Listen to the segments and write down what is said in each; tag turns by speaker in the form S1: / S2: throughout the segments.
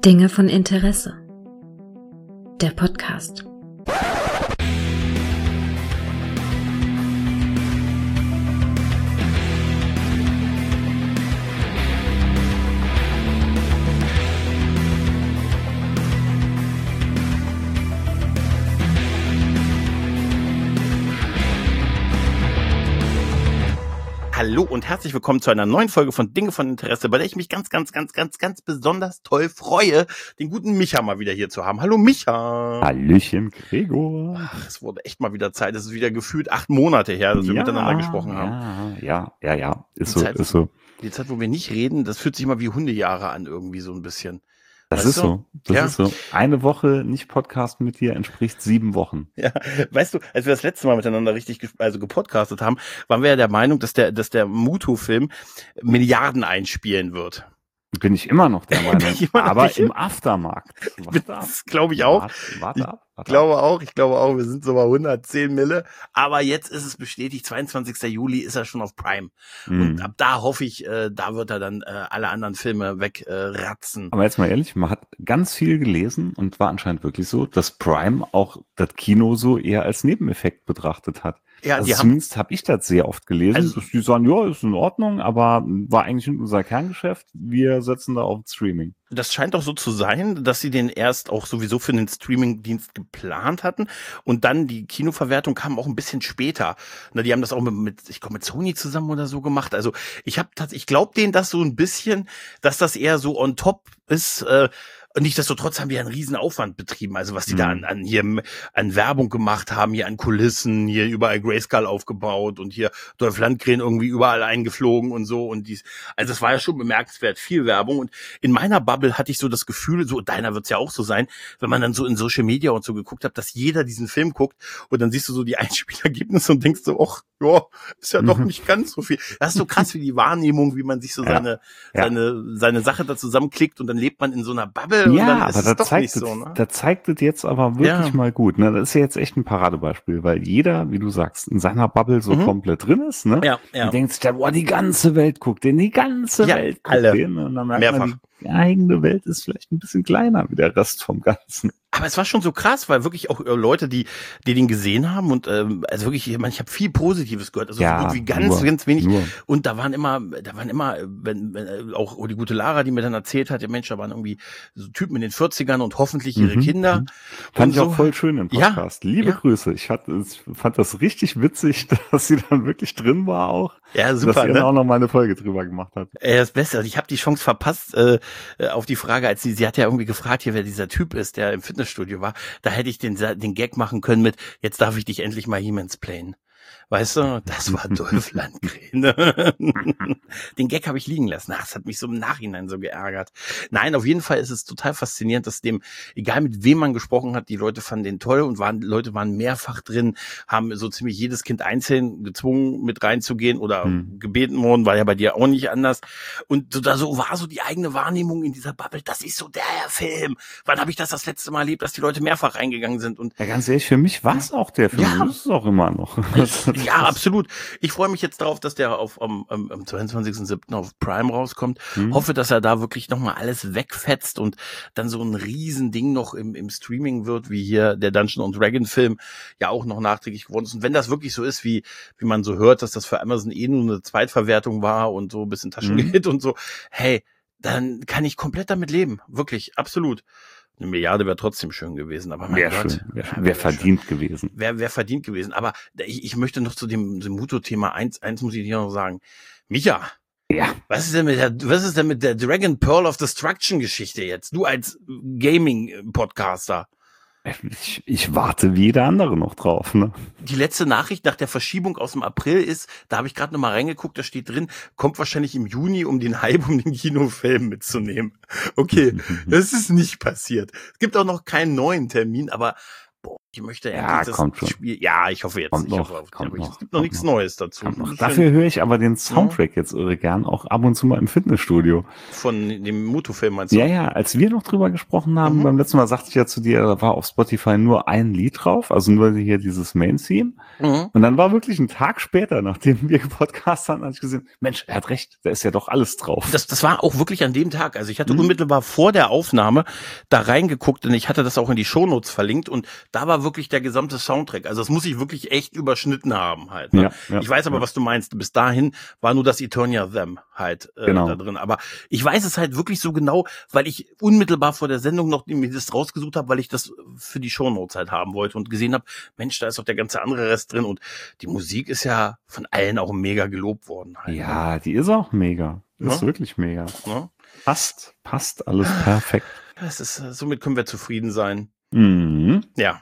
S1: Dinge von Interesse. Der Podcast.
S2: Hallo und herzlich willkommen zu einer neuen Folge von Dinge von Interesse, bei der ich mich ganz besonders toll freue, den guten Micha mal wieder hier zu haben. Hallo Micha.
S3: Hallöchen Gregor.
S2: Ach, es wurde echt mal wieder Zeit. Es ist wieder gefühlt 8 Monate her, dass wir miteinander gesprochen haben.
S3: Ja. Ist
S2: Die
S3: so.
S2: Die Zeit, wo wir nicht reden, das fühlt sich immer wie Hundejahre an irgendwie so ein bisschen.
S3: Das
S2: Weißt
S3: ist
S2: du?
S3: Das ist so. Eine Woche nicht Podcasten mit dir entspricht 7 Wochen.
S2: Ja, weißt du, als wir das letzte Mal miteinander richtig gepodcastet haben, waren wir ja der Meinung, dass der Mutu-Film Milliarden einspielen wird.
S3: Bin ich immer noch der Meinung. Aber im Aftermarkt.
S2: Das glaube ich auch.
S3: Warte ab.
S2: Ich glaube auch, wir sind so bei 110 Mille. Aber jetzt ist es bestätigt, 22. Juli ist er schon auf Prime. Und ab da hoffe ich, da wird er dann alle anderen Filme wegratzen.
S3: Aber jetzt mal ehrlich, man hat ganz viel gelesen und war anscheinend wirklich so, dass Prime auch das Kino so eher als Nebeneffekt betrachtet hat.
S2: Ja,
S3: also zumindest habe ich das sehr oft gelesen, dass die sagen, ja, ist in Ordnung, aber war eigentlich nicht unser Kerngeschäft. Wir setzen da auf Streaming.
S2: Das scheint auch so zu sein, dass sie den erst auch sowieso für den Streaming-Dienst geplant hatten und dann die Kinoverwertung kam auch ein bisschen später. Na, die haben das auch mit Sony zusammen oder so gemacht. Also ich glaube denen das so ein bisschen, dass das eher so on top ist. Und nichtsdestotrotz haben die einen riesen Aufwand betrieben, also was die da an Werbung gemacht haben, hier an Kulissen, hier überall Grayskull aufgebaut und hier Dolph Lundgren irgendwie überall eingeflogen und so und also es war ja schon bemerkenswert viel Werbung und in meiner Bubble hatte ich so das Gefühl, so deiner wird's ja auch so sein, wenn man dann so in Social Media und so geguckt hat, dass jeder diesen Film guckt und dann siehst du so die Einspielergebnisse und denkst so, ach, ja, ist ja doch nicht ganz so viel. Das ist so krass wie die Wahrnehmung, wie man sich so seine Sache da zusammenklickt und dann lebt man in so einer Bubble.
S3: Ja, aber da zeigt es jetzt aber wirklich mal gut. Ne? Das ist ja jetzt echt ein Paradebeispiel, weil jeder, wie du sagst, in seiner Bubble so komplett drin ist. Ne?
S2: Ja.
S3: Die denkt sich dann, boah, die ganze Welt guckt den, Welt guckt
S2: alle.
S3: den. Und dann merkt
S2: Mehrfach.
S3: man, die eigene Welt ist vielleicht ein bisschen kleiner wie der Rest vom Ganzen.
S2: Aber es war schon so krass, weil wirklich auch Leute, die den gesehen haben und also wirklich, ich habe viel Positives gehört, also so gut wie ganz wenig. Und da waren immer, wenn auch die gute Lara, die mir dann erzählt hat, ja Mensch, da waren irgendwie so Typen in den 40ern und hoffentlich ihre Kinder.
S3: Fand ich auch voll schön im Podcast. Liebe Grüße. Ich fand das richtig witzig, dass sie dann wirklich drin war auch.
S2: Ja, super.
S3: Dass sie dann auch noch mal eine Folge drüber gemacht hat.
S2: Das Beste, also ich habe die Chance verpasst auf die Frage, als sie hat ja irgendwie gefragt, hier wer dieser Typ ist, der im Fitnessstudio war. Da hätte ich den Gag machen können mit, jetzt darf ich dich endlich mal He-Mansplainen. Weißt du, das war Dolph Lundgren. Den Gag habe ich liegen lassen. Ach, das hat mich so im Nachhinein so geärgert. Nein, auf jeden Fall ist es total faszinierend, dass egal mit wem man gesprochen hat, die Leute fanden den toll und Leute waren mehrfach drin, haben so ziemlich jedes Kind einzeln gezwungen, mit reinzugehen oder gebeten worden, war ja bei dir auch nicht anders. Und so war so die eigene Wahrnehmung in dieser Bubble, das ist so der Film. Wann habe ich das letzte Mal erlebt, dass die Leute mehrfach reingegangen sind? Und
S3: ja, ganz ehrlich, für mich war es auch der Film.
S2: Ja.
S3: Das ist es auch immer noch.
S2: Ja, absolut. Ich freue mich jetzt darauf, dass der am 22.07. auf Prime rauskommt. Hoffe, dass er da wirklich nochmal alles wegfetzt und dann so ein Riesending noch im Streaming wird, wie hier der Dungeons & Dragons Film ja auch noch nachträglich geworden ist. Und wenn das wirklich so ist, wie man so hört, dass das für Amazon nur eine Zweitverwertung war und so ein bisschen Taschengeld und so, hey, dann kann ich komplett damit leben. Wirklich, absolut. 1 Milliarde wäre trotzdem schön gewesen, aber mein Gott.
S3: Wäre verdient gewesen.
S2: Wäre verdient gewesen. Aber ich möchte noch zu dem Muto-Thema eins muss ich dir noch sagen. Micha.
S3: Ja.
S2: Was ist denn mit der Dragon Pearl of Destruction Geschichte jetzt? Du als Gaming-Podcaster.
S3: Ich warte wie jeder andere noch drauf, ne?
S2: Die letzte Nachricht nach der Verschiebung aus dem April ist, da habe ich gerade noch mal reingeguckt, da steht drin, kommt wahrscheinlich im Juni, um den Hype um den Kinofilm mitzunehmen. Okay, das ist nicht passiert. Es gibt auch noch keinen neuen Termin, aber Ich möchte
S3: endlich das
S2: Spiel. Ja, ich hoffe jetzt.
S3: Es
S2: gibt noch nichts Neues dazu.
S3: Dafür höre ich aber den Soundtrack jetzt irre gern, auch ab und zu mal im Fitnessstudio.
S2: Von dem Mutu-Film meinst du?
S3: Ja, als wir noch drüber gesprochen haben, beim letzten Mal sagte ich ja zu dir, da war auf Spotify nur ein Lied drauf, also nur hier dieses Main-Theme. Und dann war wirklich ein Tag später, nachdem wir gepodcastet haben, habe ich gesehen, Mensch, er hat recht, da ist ja doch alles drauf.
S2: Das war auch wirklich an dem Tag. Also ich hatte unmittelbar vor der Aufnahme da reingeguckt und ich hatte das auch in die Shownotes verlinkt und da war wirklich der gesamte Soundtrack. Also das muss ich wirklich echt überschnitten haben halt. Ne? Ja, ich weiß aber, was du meinst. Bis dahin war nur das Eternia Them halt da drin. Aber ich weiß es halt wirklich so genau, weil ich unmittelbar vor der Sendung noch mir das rausgesucht habe, weil ich das für die Shownotes halt haben wollte und gesehen habe, Mensch, da ist doch der ganze andere Rest drin und die Musik ist ja von allen auch mega gelobt worden. Halt,
S3: ja, die ist auch mega. Ist wirklich mega.
S2: Ja?
S3: Passt alles perfekt.
S2: Somit können wir zufrieden sein.
S3: Mhm.
S2: Ja.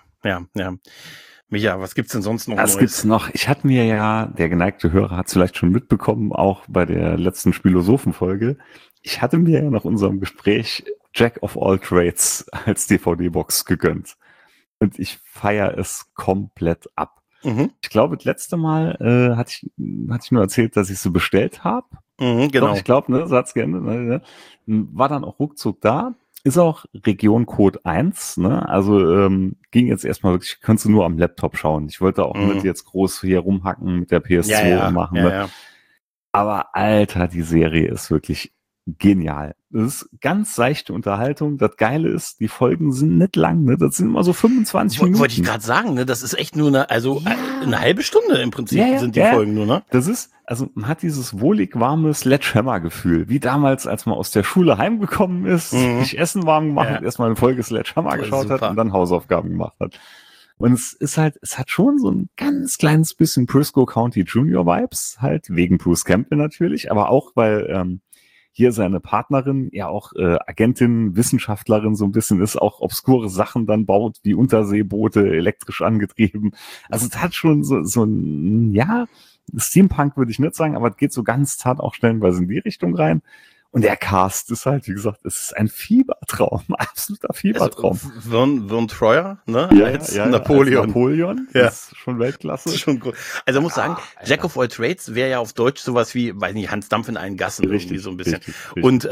S2: Micha, was gibt's denn sonst noch?
S3: Was gibt's noch? Ich hatte mir ja, der geneigte Hörer hat es vielleicht schon mitbekommen, auch bei der letzten Spilosophen-Folge, ich hatte mir ja nach unserem Gespräch Jack of All Trades als DVD-Box gegönnt. Und ich feiere es komplett ab. Ich glaube, das letzte Mal hatte ich nur erzählt, dass ich sie bestellt habe.
S2: Genau.
S3: Doch, ich glaube, ne, so hat's geändert. Ne? War dann auch ruckzuck da. Ist auch Region-Code 1, ne? Also ging jetzt erstmal wirklich, kannst du nur am Laptop schauen. Ich wollte auch nicht jetzt groß hier rumhacken mit der PS2 machen. Ne?
S2: Ja.
S3: Aber Alter, die Serie ist wirklich genial. Das ist ganz seichte Unterhaltung. Das Geile ist, die Folgen sind nicht lang, ne? Das sind immer so 25 Minuten.
S2: Wollte ich gerade sagen, ne? Das ist echt nur eine halbe Stunde im Prinzip sind die Folgen nur, ne?
S3: Das ist, also man hat dieses wohlig warme Sledgehammer-Gefühl, wie damals, als man aus der Schule heimgekommen ist, sich Essen warm gemacht hat, erstmal eine Folge Sledgehammer geschaut hat und dann Hausaufgaben gemacht hat. Und es hat schon so ein ganz kleines bisschen Briscoe County Junior Vibes, halt wegen Bruce Campbell natürlich, aber auch, weil hier seine Partnerin ja auch Agentin, Wissenschaftlerin so ein bisschen ist, auch obskure Sachen dann baut, wie Unterseeboote, elektrisch angetrieben. Also es hat schon so ein, ja, Steampunk würde ich nicht sagen, aber es geht so ganz zart auch stellenweise in die Richtung rein. Und der Cast ist halt, wie gesagt, es ist ein Fiebertraum, absoluter Fiebertraum.
S2: Also Vern Troyer, ne?
S3: Als
S2: Napoleon.
S3: Als Napoleon,
S2: ja.
S3: Das ist schon Weltklasse.
S2: Das ist schon gut. Also muss sagen, Jack of All Trades wäre ja auf Deutsch sowas wie, weiß nicht, Hans Dampf in allen Gassen,
S3: richtig,
S2: irgendwie so ein bisschen.
S3: Richtig.
S2: Und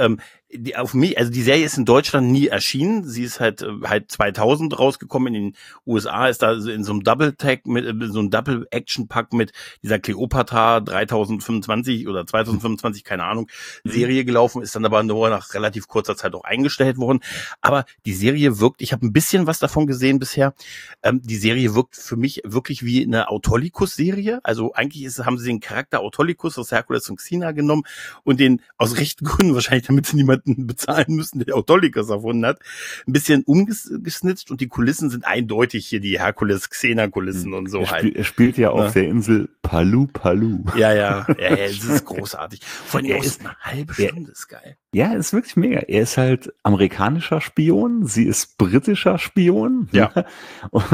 S2: die Serie ist in Deutschland nie erschienen. Sie ist halt 2000 rausgekommen. In den USA ist da in so einem Double-Tag mit so einem Double-Action-Pack mit dieser Cleopatra 3025 oder 2025, keine Ahnung, Serie gelaufen, ist dann aber nur nach relativ kurzer Zeit auch eingestellt worden. Aber die Serie wirkt, ich habe ein bisschen was davon gesehen bisher, die Serie wirkt für mich wirklich wie eine Autolycus-Serie. Also eigentlich haben sie den Charakter Autolycus aus Herkules und Xena genommen und den aus rechten Gründen, wahrscheinlich damit sie niemanden bezahlen müssen, der Autolycus erfunden hat, ein bisschen umgesnitzt und die Kulissen sind eindeutig hier die Herkules-Xena-Kulissen und so halt.
S3: Er spielt ja auf der Insel Palu Palu.
S2: Ja, es ist großartig. Vor allem ist eine halbe Stunde, ist geil.
S3: Ja, ist wirklich mega. Er ist halt amerikanischer Spion, sie ist britischer Spion.
S2: Ja.
S3: Und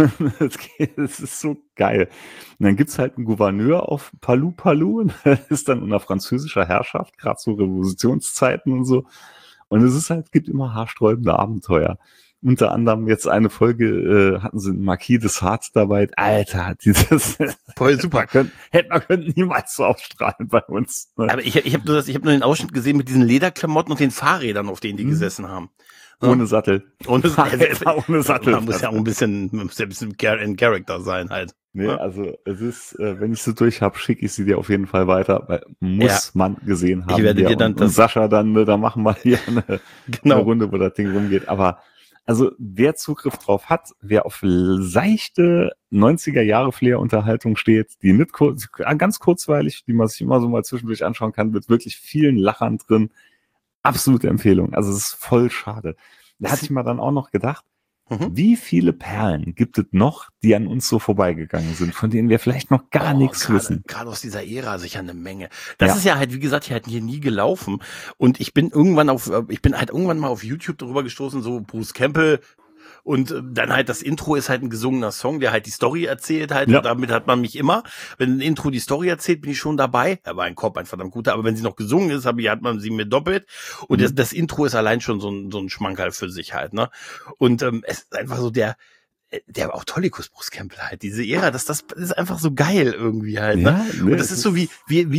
S3: es ist so geil. Und dann gibt's halt einen Gouverneur auf Palu Palu, und der ist dann unter französischer Herrschaft, gerade zu Revolutionszeiten und so. Und es gibt immer haarsträubende Abenteuer. Unter anderem jetzt eine Folge hatten sie einen Marquis de Sade dabei. Alter, dieses
S2: voll super.
S3: Hätte man niemals so ausstrahlen bei uns. Ne?
S2: Aber ich hab nur den Ausschnitt gesehen mit diesen Lederklamotten und den Fahrrädern, auf denen die gesessen haben.
S3: Ohne Sattel.
S2: Ohne
S3: Sattel.
S2: Man muss ja auch ein bisschen in Character sein halt.
S3: Nee, also es ist, wenn ich sie durch habe, schicke ich sie dir auf jeden Fall weiter, weil muss man gesehen haben.
S2: Ich werde dir dann
S3: und Sascha dann, da machen wir hier eine Runde, wo das Ding rumgeht. Aber also wer Zugriff drauf hat, wer auf seichte 90er-Jahre-Flair-Unterhaltung steht, die nicht ganz kurzweilig, die man sich immer so mal zwischendurch anschauen kann, mit wirklich vielen Lachern drin. Absolute Empfehlung. Also es ist voll schade. Da hatte ich mir dann auch noch gedacht, wie viele Perlen gibt es noch, die an uns so vorbeigegangen sind, von denen wir vielleicht noch gar nichts wissen?
S2: Gerade aus dieser Ära sicher eine Menge. Das ist ja halt, wie gesagt, hier nie gelaufen. Und ich bin halt irgendwann mal auf YouTube darüber gestoßen, so Bruce Campbell. Und dann halt das Intro ist halt ein gesungener Song, der halt die Story erzählt halt. Ja. Und damit hat man mich immer, wenn ein Intro die Story erzählt, bin ich schon dabei. Er war ein verdammt guter, aber wenn sie noch gesungen ist, hat man sie mir doppelt. Und das Intro ist allein schon so ein Schmankerl für sich halt, ne? Und es ist einfach so der auch Tollikus Bruce Campbell halt, diese Ära, das ist einfach so geil irgendwie halt, ne?
S3: Ja,
S2: Und das ist so wie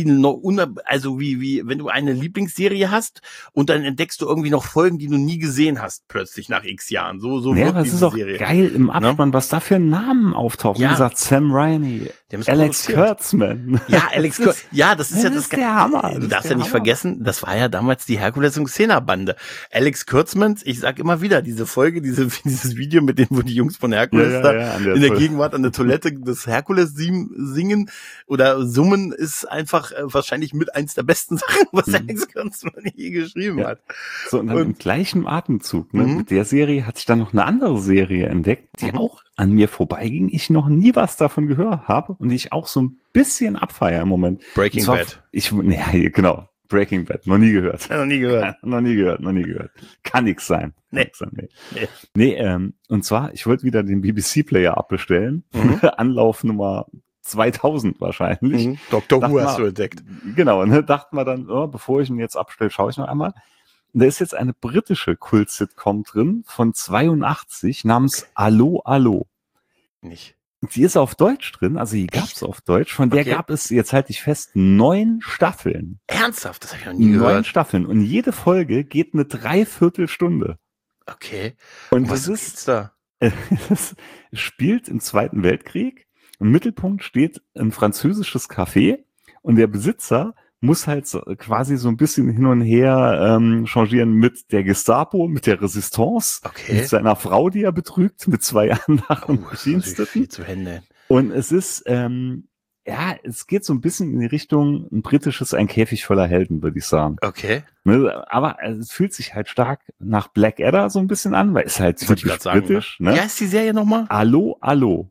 S2: wenn du eine Lieblingsserie hast und dann entdeckst du irgendwie noch Folgen, die du nie gesehen hast, plötzlich nach x Jahren. So
S3: ja,
S2: wirkt
S3: aber es
S2: diese
S3: ist auch
S2: Serie.
S3: geil im Abspann, was da für Namen auftauchen.
S2: Ja.
S3: Wie gesagt, Sam Raimi, Alex Kurtzman.
S2: Ja, Alex Kurtzman. Ja, das ist ja das
S3: der Hammer.
S2: Du darfst ja nicht vergessen, das war ja damals die Herkules und Xena-Bande. Alex Kurtzman, ich sag immer wieder, diese Folge, dieses Video mit denen, wo die Jungs von Herkules in der Gegenwart an der Toilette des Herkules singen oder summen, ist einfach wahrscheinlich mit eins der besten Sachen, was Alex Kurtzman je geschrieben hat.
S3: So, und dann im gleichen Atemzug, ne, mit der Serie hat sich dann noch eine andere Serie entdeckt, die auch an mir vorbeiging, ich noch nie was davon gehört habe und ich auch so ein bisschen abfeiere im Moment.
S2: Breaking Bad.
S3: Genau. Breaking Bad. Noch nie gehört.
S2: Ja, noch nie gehört.
S3: Kann nix sein.
S2: Nee.
S3: Und zwar, ich wollte wieder den BBC-Player abbestellen. Anlauf Nummer 2000 wahrscheinlich.
S2: Dr. Who hast du entdeckt.
S3: Genau, ne, dachten wir dann, bevor ich ihn jetzt abstelle, schaue ich noch einmal. Und da ist jetzt eine britische Kult-Sitcom drin von 82 namens Allo, Allo.
S2: Nicht.
S3: Die ist auf Deutsch drin, also die gab's auf Deutsch. Von der gab es, jetzt halte ich fest, 9 Staffeln.
S2: Ernsthaft? Das habe ich noch nie gehört.
S3: 9 Staffeln. Und jede Folge geht eine Dreiviertelstunde.
S2: Okay.
S3: Und
S2: was ist da?
S3: Es spielt im Zweiten Weltkrieg. Im Mittelpunkt steht ein französisches Café und der Besitzer muss halt quasi so ein bisschen hin und her changieren mit der Gestapo, mit der Resistance, mit seiner Frau, die er betrügt, mit 2 anderen Bediensteten. Und es ist, es geht so ein bisschen in die Richtung ein britisches Ein Käfig voller Helden, würde ich sagen.
S2: Okay.
S3: Ne, aber es fühlt sich halt stark nach Blackadder so ein bisschen an, weil es halt typisch britisch. Ne?
S2: Wie heißt die Serie nochmal?
S3: Allo, Allo.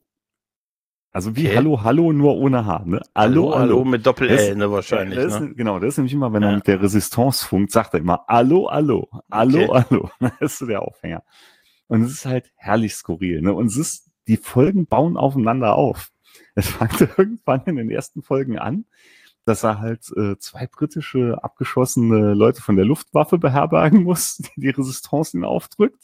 S3: Also wie Hallo, Hallo, nur ohne H, ne?
S2: Allo mit Doppel-L, ne, wahrscheinlich,
S3: das ist, genau, das ist nämlich immer, wenn er mit der Resistance funkt, sagt er immer Allo, Allo, Allo, Allo. Das ist so der Aufhänger. Und es ist halt herrlich skurril, ne? Und die Folgen bauen aufeinander auf. Es fängt irgendwann in den ersten Folgen an, dass er halt 2 britische abgeschossene Leute von der Luftwaffe beherbergen muss, die Resistance ihn aufdrückt.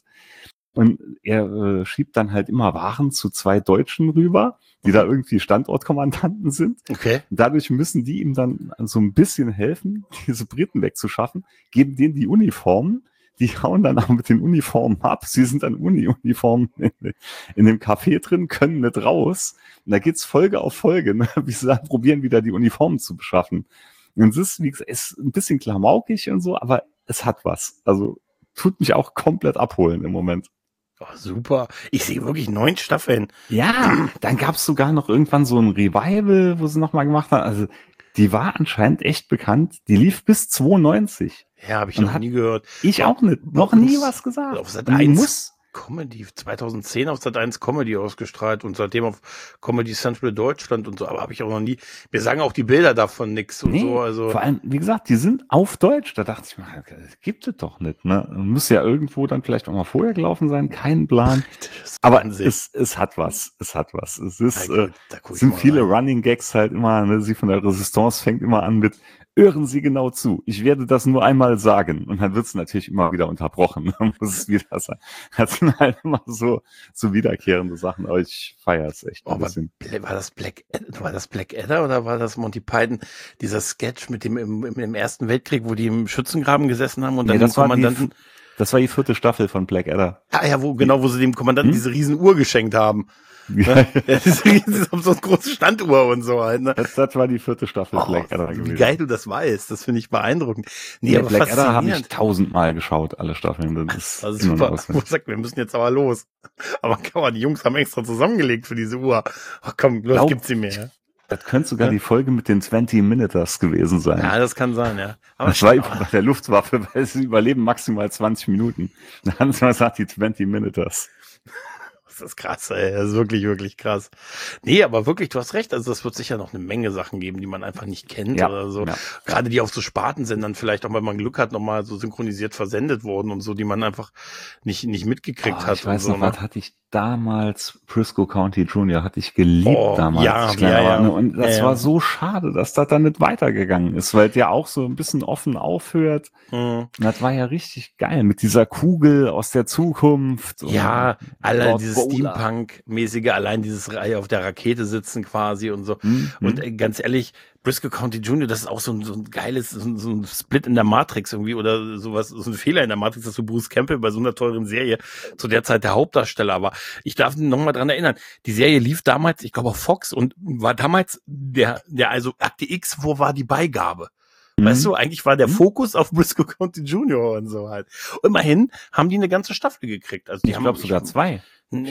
S3: Und er schiebt dann halt immer Waren zu 2 Deutschen rüber, die da irgendwie Standortkommandanten sind.
S2: Okay.
S3: Und dadurch müssen die ihm dann so ein bisschen helfen, diese Briten wegzuschaffen, geben denen die Uniformen, die hauen dann auch mit den Uniformen ab. Sie sind dann Uniformen in dem Café drin, können nicht raus. Und da geht's Folge auf Folge, ne, wie sie dann probieren, wieder die Uniformen zu beschaffen. Und es ist, wie gesagt, ist ein bisschen klamaukig und so, aber es hat was. Also tut mich auch komplett abholen im Moment.
S2: Oh, super. Ich sehe wirklich 9 Staffeln.
S3: Ja, dann gab es sogar noch irgendwann so ein Revival, wo sie nochmal gemacht haben. Also die war anscheinend echt bekannt. Die lief bis 92.
S2: Ja, habe ich noch nie gehört.
S3: Ich auch nicht. Noch nie was gesagt.
S2: Auf Sat 1 Comedy, 2010 auf Sat 1 Comedy ausgestrahlt und seitdem auf Comedy Central Deutschland und so, aber habe ich auch noch nie. Wir sagen auch die Bilder davon nix und so. Also
S3: vor allem, wie gesagt, die sind auf Deutsch. Da dachte ich mir, das gibt es doch nicht. Ne? Muss ja irgendwo dann vielleicht auch mal vorher gelaufen sein, kein Plan. Aber es hat was. Es hat was. Es ist, sind viele Running Gags halt immer. Ne? Sie von der Resistance fängt immer an mit: Hören Sie genau zu. Ich werde das nur einmal sagen. Und dann wird es natürlich immer wieder unterbrochen. Dann muss es wieder sein. Das sind halt immer so wiederkehrende Sachen. Aber ich feiere es echt ein bisschen.
S2: War das Blackadder oder war das Monty Python? Dieser Sketch mit dem im Ersten Weltkrieg, wo die im Schützengraben gesessen haben und dann dem Kommandanten.
S3: Das war die 4. Staffel von Blackadder.
S2: Ja, wo sie dem Kommandanten diese riesen Uhr geschenkt haben. Ja, das ist so eine große Standuhr und so halt, ne?
S3: Das war die 4. Staffel Blackadder gewesen.
S2: Wie geil du das weißt, das finde ich beeindruckend.
S3: Nee, aber Blackadder habe ich 1000-mal geschaut, alle Staffeln. Das ist
S2: also super. Wo sagt, wir müssen jetzt aber los. Aber die Jungs haben extra zusammengelegt für diese Uhr. Ach komm, los, gibt's sie mir.
S3: Das könnte sogar die Folge mit den 20 Minuters gewesen sein.
S2: Ja, das kann sein, ja. Aber
S3: das war bei der Luftwaffe, weil sie überleben maximal 20 Minuten. Dann haben sie mal gesagt, die 20 Minuters.
S2: Das ist krass, ey. Das ist wirklich, wirklich krass. Nee, aber wirklich, du hast recht. Also es wird sicher noch eine Menge Sachen geben, die man einfach nicht kennt oder so. Ja. Gerade die auf so Spartensendern vielleicht auch, weil man Glück hat, nochmal so synchronisiert versendet wurden und so, die man einfach nicht mitgekriegt hat.
S3: Ich weiß
S2: und
S3: noch,
S2: so,
S3: was hatte ich damals Briscoe County Jr. hatte ich geliebt damals.
S2: Ja.
S3: Und das war so schade, dass das dann nicht weitergegangen ist, weil es ja auch so ein bisschen offen aufhört. Und das war ja richtig geil mit dieser Kugel aus der Zukunft.
S2: Ja, allein dieses Steampunk-mäßige, allein dieses Reihe auf der Rakete sitzen quasi und so. Und ganz ehrlich, Briscoe County Jr., das ist auch so ein geiles, so ein Split in der Matrix irgendwie oder sowas, so ein Fehler in der Matrix, dass du Bruce Campbell bei so einer teuren Serie zu der Zeit der Hauptdarsteller. Aber ich darf nochmal dran erinnern, die Serie lief damals, ich glaube auf Fox und war damals also Akte X, wo war die Beigabe? Weißt du, eigentlich war der Fokus auf Briscoe County Jr. und so halt. Immerhin haben die eine ganze Staffel gekriegt. Also die
S3: ich glaube sogar 2.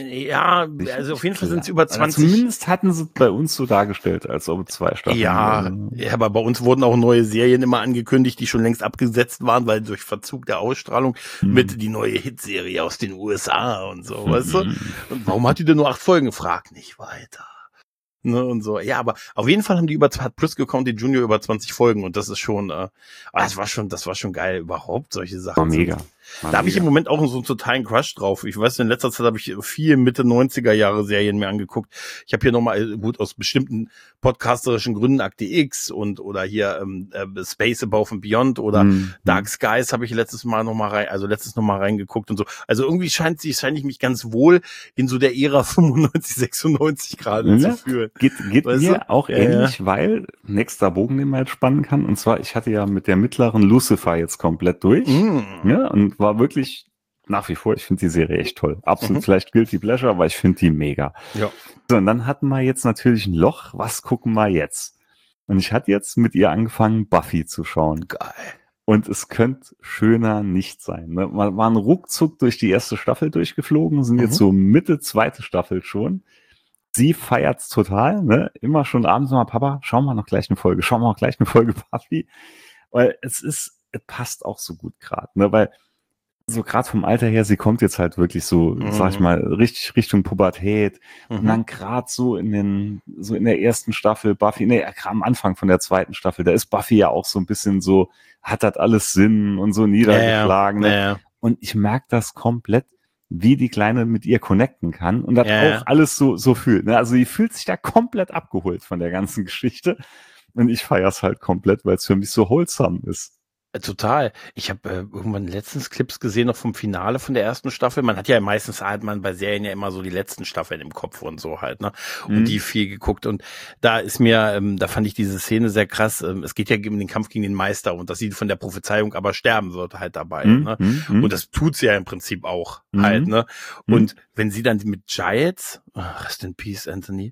S2: Ja, also auf jeden Fall sind es über 20.
S3: Also zumindest hatten sie bei uns so dargestellt, als ob 2 Staffeln.
S2: Ja, aber bei uns wurden auch neue Serien immer angekündigt, die schon längst abgesetzt waren, weil durch Verzug der Ausstrahlung mit die neue Hitserie aus den USA und so, weißt du? Und warum hat die denn nur 8 Folgen? Frag nicht weiter. Ne, und so. Ja, aber auf jeden Fall haben die hat Briscoe County Jr. über 20 Folgen und das ist schon, das war schon geil, überhaupt solche Sachen.
S3: War mega.
S2: Da habe ich im Moment auch so einen totalen Crush drauf. Ich weiß, in letzter Zeit habe ich viel Mitte 90er Jahre Serien mir angeguckt. Ich habe hier nochmal, gut, aus bestimmten podcasterischen Gründen Akte X oder hier Space Above and Beyond oder Dark Skies habe ich letztes nochmal reingeguckt und so. Also irgendwie scheine ich mich ganz wohl in so der Ära 95, 96 gerade zu fühlen.
S3: Geht mir auch ähnlich, weil nächster Bogen, den man jetzt spannen kann. Und zwar, ich hatte ja mit der mittleren Lucifer jetzt komplett durch. Ja, und war wirklich nach wie vor, ich finde die Serie echt toll. Absolut vielleicht Guilty Pleasure, aber ich finde die mega.
S2: Ja.
S3: So, und dann hatten wir jetzt natürlich ein Loch. Was gucken wir jetzt? Und ich hatte jetzt mit ihr angefangen, Buffy zu schauen.
S2: Geil.
S3: Und es könnte schöner nicht sein. Ne? Wir waren ruckzuck durch die erste Staffel durchgeflogen, sind jetzt so Mitte zweite Staffel schon. Sie feiert's total, ne? Immer schon abends mal, Papa, schauen wir noch gleich eine Folge Buffy. Weil es passt auch so gut gerade, ne? Weil so gerade vom Alter her, sie kommt jetzt halt wirklich so, sag ich mal, richtig Richtung Pubertät. Und dann gerade so in der ersten Staffel Buffy, am Anfang von der zweiten Staffel, da ist Buffy ja auch so ein bisschen so, hat das alles Sinn und so niedergeschlagen. Ne? Und ich merke das komplett, wie die Kleine mit ihr connecten kann und das auch alles so fühlt. Ne? Also die fühlt sich da komplett abgeholt von der ganzen Geschichte. Und ich feier's halt komplett, weil es für mich so wholesome ist.
S2: Total. Ich habe irgendwann letztens Clips gesehen noch vom Finale von der ersten Staffel. Man hat ja meistens bei Serien ja immer so die letzten Staffeln im Kopf und so halt, ne? Und die viel geguckt. Und da ist mir, da fand ich diese Szene sehr krass. Es geht ja um den Kampf gegen den Meister und dass sie von der Prophezeiung aber sterben wird halt dabei, ne? Und das tut sie ja im Prinzip auch halt, ne? Und wenn sie dann mit Giles, rest in peace, Anthony,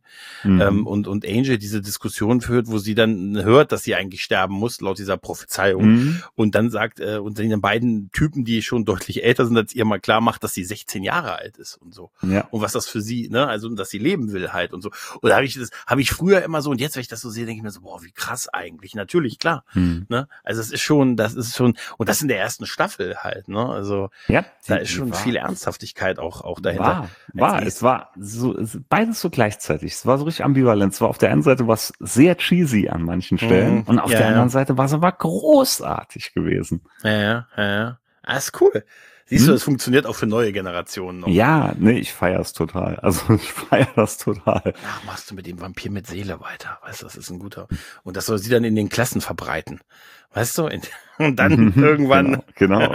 S2: und Angel diese Diskussion führt, wo sie dann hört, dass sie eigentlich sterben muss, laut dieser Prophezeiung. Und dann sagt, und den beiden Typen, die schon deutlich älter sind als ihr, mal klar macht, dass sie 16 Jahre alt ist und so. Ja. Und was das für sie, ne, also, dass sie leben will halt und so. Und da habe ich früher immer so, und jetzt, wenn ich das so sehe, denke ich mir so, boah, wie krass eigentlich. Natürlich, klar. Ne? Also, das ist schon, und das in der ersten Staffel halt, ne, also, da ist schon viel Ernsthaftigkeit auch dahinter.
S3: Es war so, beides so gleichzeitig. Es war so richtig ambivalent. Es war auf der einen Seite was sehr cheesy an manchen Stellen und auf der anderen Seite war es aber großartig gewesen.
S2: Ja. Ist cool. Siehst du, es funktioniert auch für neue Generationen noch.
S3: Ja, nee, ich feier's total. Also ich feier das total.
S2: Ach, machst du mit dem Vampir mit Seele weiter. Weißt du, das ist ein guter. Und das soll sie dann in den Klassen verbreiten. Weißt du? Und dann irgendwann.
S3: Genau.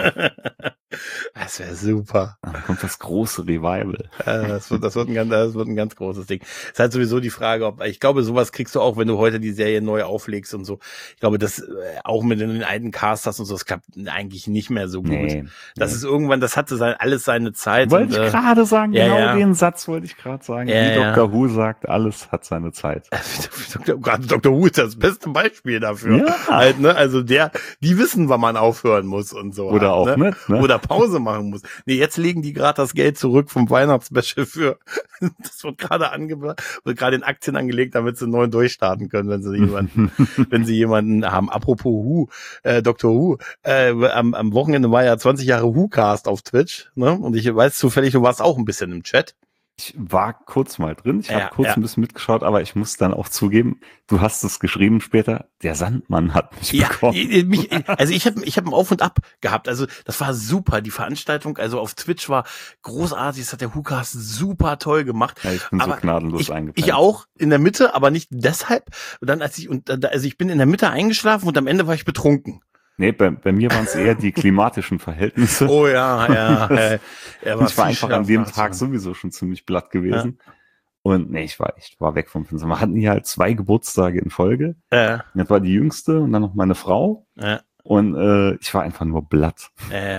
S2: Das wäre super.
S3: Dann kommt das große Revival.
S2: Das wird ein ganz großes Ding. Ist halt sowieso die Frage, ich glaube, sowas kriegst du auch, wenn du heute die Serie neu auflegst und so. Ich glaube, das auch mit den alten Cast hast und so, das klappt eigentlich nicht mehr so gut. Nee. Das ist irgendwann, das hatte alles seine Zeit.
S3: Wollte ich gerade sagen, den Satz wollte ich gerade sagen. Wie Dr. Who sagt, alles hat seine Zeit.
S2: Gerade Dr. Who ist das beste Beispiel dafür. Ja. Halt, ne? Also die wissen, wann man aufhören muss und so.
S3: Oder
S2: halt,
S3: auch
S2: ne?
S3: nicht. Ne?
S2: Oder Pause machen muss. Nee, jetzt legen die gerade das Geld zurück vom Weihnachtsspecial das wird gerade in Aktien angelegt, damit sie neu durchstarten können, wenn sie jemanden haben. Apropos Who, Dr. Who, am Wochenende war ja 20 Jahre Who-Cast auf Twitch, ne? Und ich weiß zufällig, du warst auch ein bisschen im Chat.
S3: Ich war kurz mal drin, ich habe kurz ein bisschen mitgeschaut, aber ich muss dann auch zugeben, du hast es geschrieben später, der Sandmann hat mich bekommen.
S2: Also ich hab ein Auf und Ab gehabt, also das war super, die Veranstaltung, also auf Twitch war großartig, das hat der Hukas super toll gemacht.
S3: Ja, ich bin aber so gnadenlos eingepennt.
S2: Ich auch, in der Mitte, aber nicht deshalb. Und dann also ich bin in der Mitte eingeschlafen und am Ende war ich betrunken.
S3: Nee, bei mir waren es eher die klimatischen Verhältnisse.
S2: Oh ja.
S3: Ich war einfach an dem Tag sowieso schon ziemlich platt gewesen. Ja. Und nee, ich war weg vom Fenster. Wir hatten hier halt 2 Geburtstage in Folge. Das war die jüngste und dann noch meine Frau. Und ich war einfach nur platt.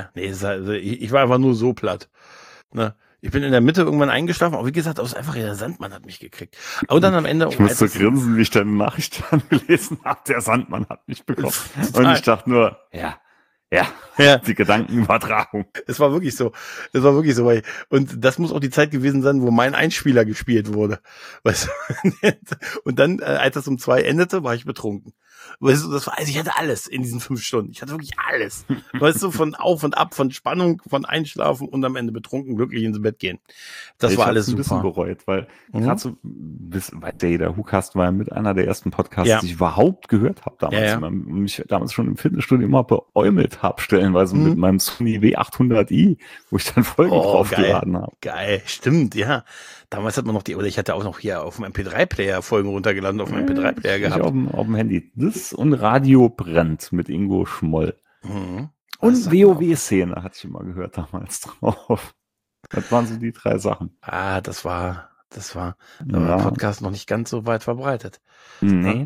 S2: Ich war einfach nur so platt. Ne? Ich bin in der Mitte irgendwann eingeschlafen, aber wie gesagt, einfach der Sandmann hat mich gekriegt. Aber dann am Ende...
S3: Ich musste so grinsen, wie ich deine Nachricht dann gelesen habe, der Sandmann hat mich bekommen. Und ich dachte nur, ja, die Gedankenübertragung.
S2: Es war wirklich so. Und das muss auch die Zeit gewesen sein, wo mein Einspieler gespielt wurde. Weißt du? Und dann, als das um 2 endete, war ich betrunken. Weißt du, ich hatte alles in diesen 5 Stunden. Ich hatte wirklich alles. Weißt du, von Auf und Ab, von Spannung, von Einschlafen und am Ende betrunken, glücklich ins Bett gehen. Das war alles super.
S3: Ich habe ein bisschen bereut, weil gerade so, der WhoCast war ja mit einer der ersten Podcasts, die ich überhaupt gehört habe damals. Und mich damals schon im Fitnessstudio immer beäumelt habe, stellenweise mit meinem Sony W800i, wo ich dann Folgen draufgeladen habe.
S2: Geil, stimmt, ja. Damals hat man noch ich hatte auch noch hier auf dem MP3-Player Folgen runtergeladen, auf dem MP3-Player gehabt.
S3: Auf dem Handy. Das und Radio brennt mit Ingo Schmoll. Und WoW-Szene hatte ich immer gehört damals drauf. Das waren so die 3 Sachen.
S2: Das war der Podcast noch nicht ganz so weit verbreitet.
S3: Nee,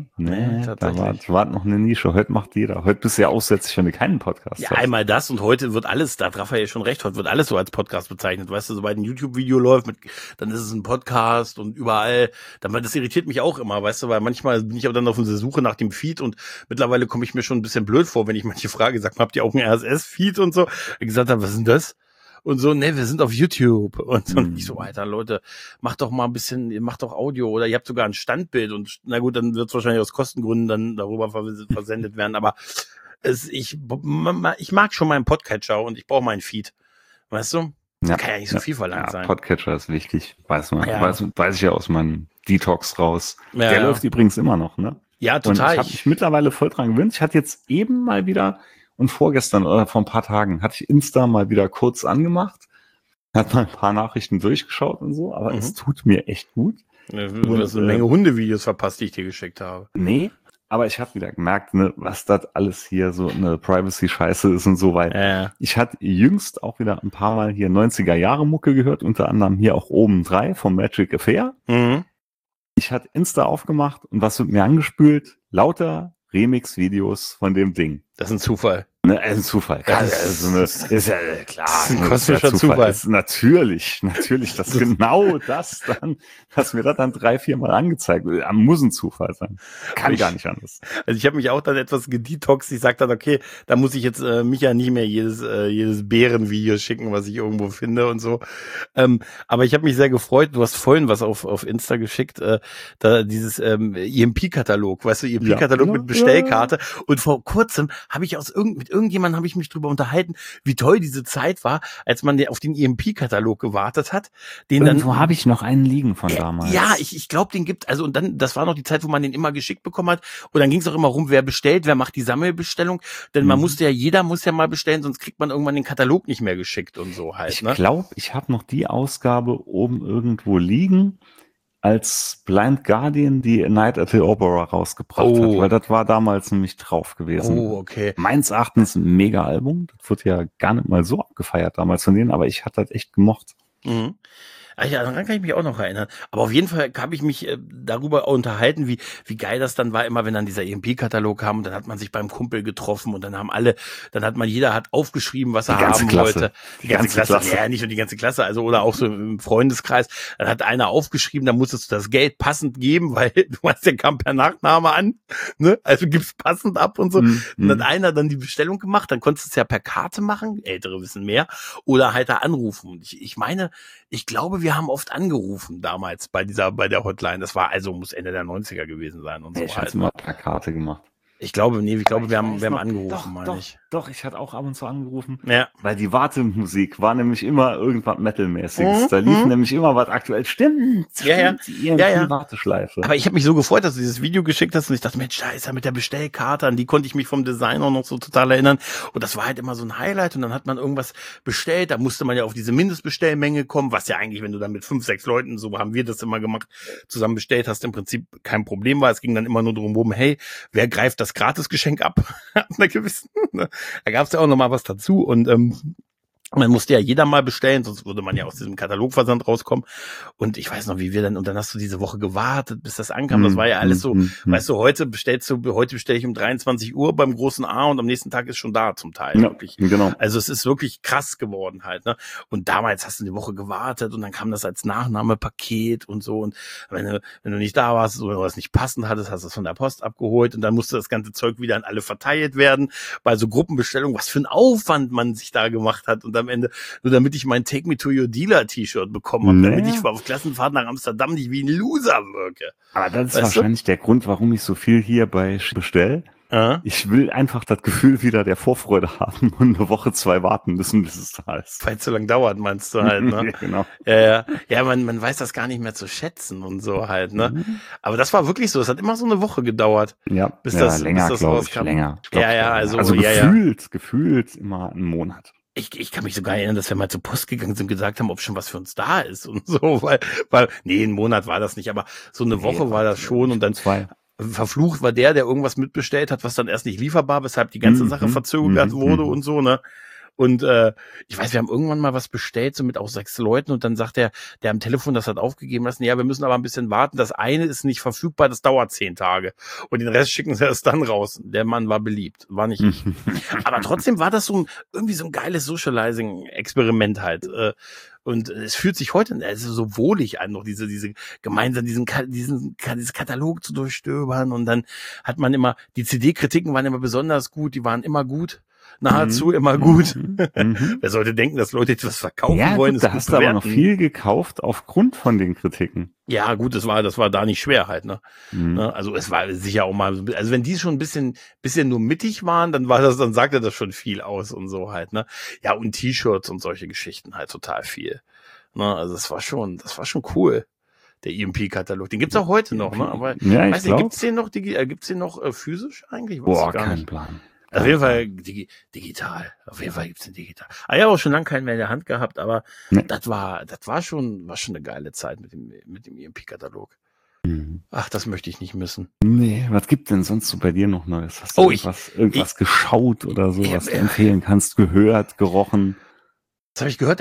S3: da war noch eine Nische. Heute macht jeder. Heute bist du ja aussätzlich, wenn du keinen Podcast hast.
S2: Ja, einmal das und heute wird alles, da hat Raphael schon recht, heute wird alles so als Podcast bezeichnet. Weißt du, sobald ein YouTube-Video läuft, dann ist es ein Podcast und überall. Das irritiert mich auch immer, weißt du, weil manchmal bin ich aber dann auf der Suche nach dem Feed und mittlerweile komme ich mir schon ein bisschen blöd vor, wenn ich manche Frage sage, habt ihr auch einen RSS-Feed und so? Ich gesagt habe, was ist denn das? Und so, wir sind auf YouTube. Und ich so, Alter, Leute, macht doch Audio oder ihr habt sogar ein Standbild und na gut, dann wird es wahrscheinlich aus Kostengründen dann darüber versendet werden, aber ich mag schon meinen Podcatcher und ich brauche meinen Feed. Weißt du? Das kann ja nicht so viel verlangt sein.
S3: Podcatcher ist wichtig, weiß ich ja aus meinem Detox raus. Der läuft übrigens immer noch, ne?
S2: Ja, total.
S3: Und ich habe mich mittlerweile voll dran gewöhnt. Ich hatte jetzt eben mal wieder und vorgestern oder vor ein paar Tagen hatte ich Insta mal wieder kurz angemacht, hat mal ein paar Nachrichten durchgeschaut und so, aber es tut mir echt gut.
S2: Du hast eine Menge Hundevideos verpasst, die ich dir geschickt habe.
S3: Nee, aber ich habe wieder gemerkt, ne, was das alles hier so eine Privacy-Scheiße ist und so weiter. Ich hatte jüngst auch wieder ein paar Mal hier 90er-Jahre-Mucke gehört, unter anderem hier auch oben 3 vom Magic Affair. Ich hatte Insta aufgemacht und was wird mir angespült? Lauter Remix-Videos von dem Ding.
S2: Das ist ein Zufall.
S3: Ne, ein Zufall. Ist ja klar.
S2: Das ist ein kosmischer Zufall.
S3: Ist natürlich, dass genau das dann, dass mir das dann 3-4 Mal angezeigt wird. Muss ein Zufall sein. Kann gar nicht anders.
S2: Also ich habe mich auch dann etwas gedetoxt. Ich sag dann, okay, da muss ich jetzt mich ja nicht mehr jedes Bärenvideo schicken, was ich irgendwo finde und so. Aber ich habe mich sehr gefreut. Du hast vorhin was auf Insta geschickt, da dieses EMP-Katalog, weißt du, EMP-Katalog mit Bestellkarte. Und vor kurzem habe ich mit irgendjemandem habe ich mich drüber unterhalten, wie toll diese Zeit war, als man auf den EMP-Katalog gewartet hat.
S3: Irgendwo habe ich noch einen liegen von damals.
S2: Ja, ich glaube, den gibt, also und dann, das war noch die Zeit, wo man den immer geschickt bekommen hat. Und dann ging es auch immer rum, wer bestellt, wer macht die Sammelbestellung. Denn jeder muss ja mal bestellen, sonst kriegt man irgendwann den Katalog nicht mehr geschickt und so halt.
S3: Ich glaube, ich habe noch die Ausgabe oben irgendwo liegen, als Blind Guardian die Night at the Opera rausgebracht hat, weil das war damals nämlich drauf gewesen.
S2: Oh, okay.
S3: Meines Erachtens ein Mega-Album. Das wurde ja gar nicht mal so abgefeiert damals von denen, aber ich hatte das echt gemocht.
S2: Ja, daran kann ich mich auch noch erinnern. Aber auf jeden Fall habe ich mich darüber unterhalten, wie geil das dann war, immer wenn dann dieser EMP-Katalog kam und dann hat man sich beim Kumpel getroffen und dann jeder hat aufgeschrieben, was er haben wollte. Die ganze Klasse. Ja, nicht nur die ganze Klasse, also oder auch so im Freundeskreis. Dann hat einer aufgeschrieben, dann musstest du das Geld passend geben, weil du weißt, der kam per Nachname an, ne? Also gibst passend ab und so. Dann hat einer dann die Bestellung gemacht, dann konntest du es ja per Karte machen, Ältere wissen mehr, oder halt da anrufen. Und ich glaube, wir haben oft angerufen damals bei der Hotline. Das war muss Ende der 90er gewesen sein und so.
S3: Ich hatte immer per Karte gemacht.
S2: Ich glaube, wir haben angerufen, meine ich.
S3: Doch, ich hatte auch ab und zu angerufen.
S2: Ja.
S3: Weil die Wartemusik war nämlich immer irgendwas Metal-mäßiges. Da lief nämlich immer was aktuell. Stimmt. Die Warteschleife.
S2: Aber ich habe mich so gefreut, dass du dieses Video geschickt hast und ich dachte, Mensch, da ist er mit der Bestellkarte, an die konnte ich mich vom Design auch noch so total erinnern. Und das war halt immer so ein Highlight und dann hat man irgendwas bestellt, da musste man ja auf diese Mindestbestellmenge kommen, was ja eigentlich, wenn du dann mit 5, 6 Leuten, so haben wir das immer gemacht, zusammen bestellt hast, im Prinzip kein Problem war. Es ging dann immer nur darum, hey, wer greift das Gratisgeschenk ab? Da gab es ja auch noch mal was dazu und man musste ja jeder mal bestellen, sonst würde man ja aus diesem Katalogversand rauskommen. Und ich weiß noch, wie wir dann, und dann hast du diese Woche gewartet, bis das ankam. Das war ja alles so, weißt du, heute bestelle ich um 23 Uhr beim großen A und am nächsten Tag ist schon da zum Teil.
S3: Ja,
S2: wirklich.
S3: Genau.
S2: Also es ist wirklich krass geworden halt, ne? Und damals hast du eine Woche gewartet und dann kam das als Nachnahmepaket und so. Und wenn du nicht da warst oder was nicht passend hattest, hast du es von der Post abgeholt und dann musste das ganze Zeug wieder an alle verteilt werden. Bei so Gruppenbestellungen, was für ein Aufwand man sich da gemacht hat. Und am Ende, nur damit ich mein Take Me to Your Dealer T-Shirt bekommen habe, damit ich auf Klassenfahrt nach Amsterdam nicht wie ein Loser wirke.
S3: Aber das ist wahrscheinlich der Grund, warum ich so viel hier bei bestelle. Ich will einfach das Gefühl wieder der Vorfreude haben und eine Woche, 2 warten müssen, bis es da ist.
S2: Weil es so lange dauert, meinst du halt, ne?
S3: Genau.
S2: Ja, man weiß das gar nicht mehr zu schätzen und so halt, ne? Aber das war wirklich so, es hat immer so eine Woche gedauert.
S3: Ja,
S2: bis das
S3: rauskam. Länger.
S2: Also
S3: gefühlt immer einen Monat.
S2: Ich kann mich sogar erinnern, dass wir mal zur Post gegangen sind und gesagt haben, ob schon was für uns da ist und so, weil ein Monat war das nicht, aber so eine Woche war das schon und dann
S3: 2.
S2: Verflucht war der irgendwas mitbestellt hat, was dann erst nicht lieferbar, weshalb die ganze Sache verzögert wurde und so, ne? Und ich weiß, wir haben irgendwann mal was bestellt, so mit auch 6 Leuten und dann sagt der am Telefon das hat aufgegeben lassen, ja, wir müssen aber ein bisschen warten, das eine ist nicht verfügbar, das dauert 10 Tage und den Rest schicken sie erst dann raus. Der Mann war beliebt, war nicht ich. Aber trotzdem war das irgendwie so ein geiles Socializing-Experiment halt. Und es fühlt sich heute so wohlig an, noch diese gemeinsam dieses Katalog zu durchstöbern und dann hat man immer, die CD-Kritiken waren immer besonders gut, die waren immer gut. Nahezu immer gut. Wer sollte denken, dass Leute etwas verkaufen wollen?
S3: Gut, da hast du aber noch viel gekauft aufgrund von den Kritiken.
S2: Ja, gut, das war da nicht schwer halt, ne? Also es war sicher auch mal, also wenn die schon ein bisschen nur mittig waren, dann sagte das schon viel aus und so halt, ne? Ja, und T-Shirts und solche Geschichten halt total viel. Ne? Also das war schon cool. Der EMP-Katalog. Den gibt's auch heute noch, ne? Aber weiß nicht, gibt's den noch physisch eigentlich?
S3: Kein Plan.
S2: Auf jeden Fall digital. Auf jeden Fall gibt's den digital. Ich habe auch schon lange keinen mehr in der Hand gehabt, aber das war schon eine geile Zeit mit dem EMP-Katalog. Ach, das möchte ich nicht missen.
S3: Nee, was gibt denn sonst so bei dir noch Neues? Hast du irgendwas geschaut oder so, was du empfehlen kannst, gehört, gerochen?
S2: Das habe ich gehört.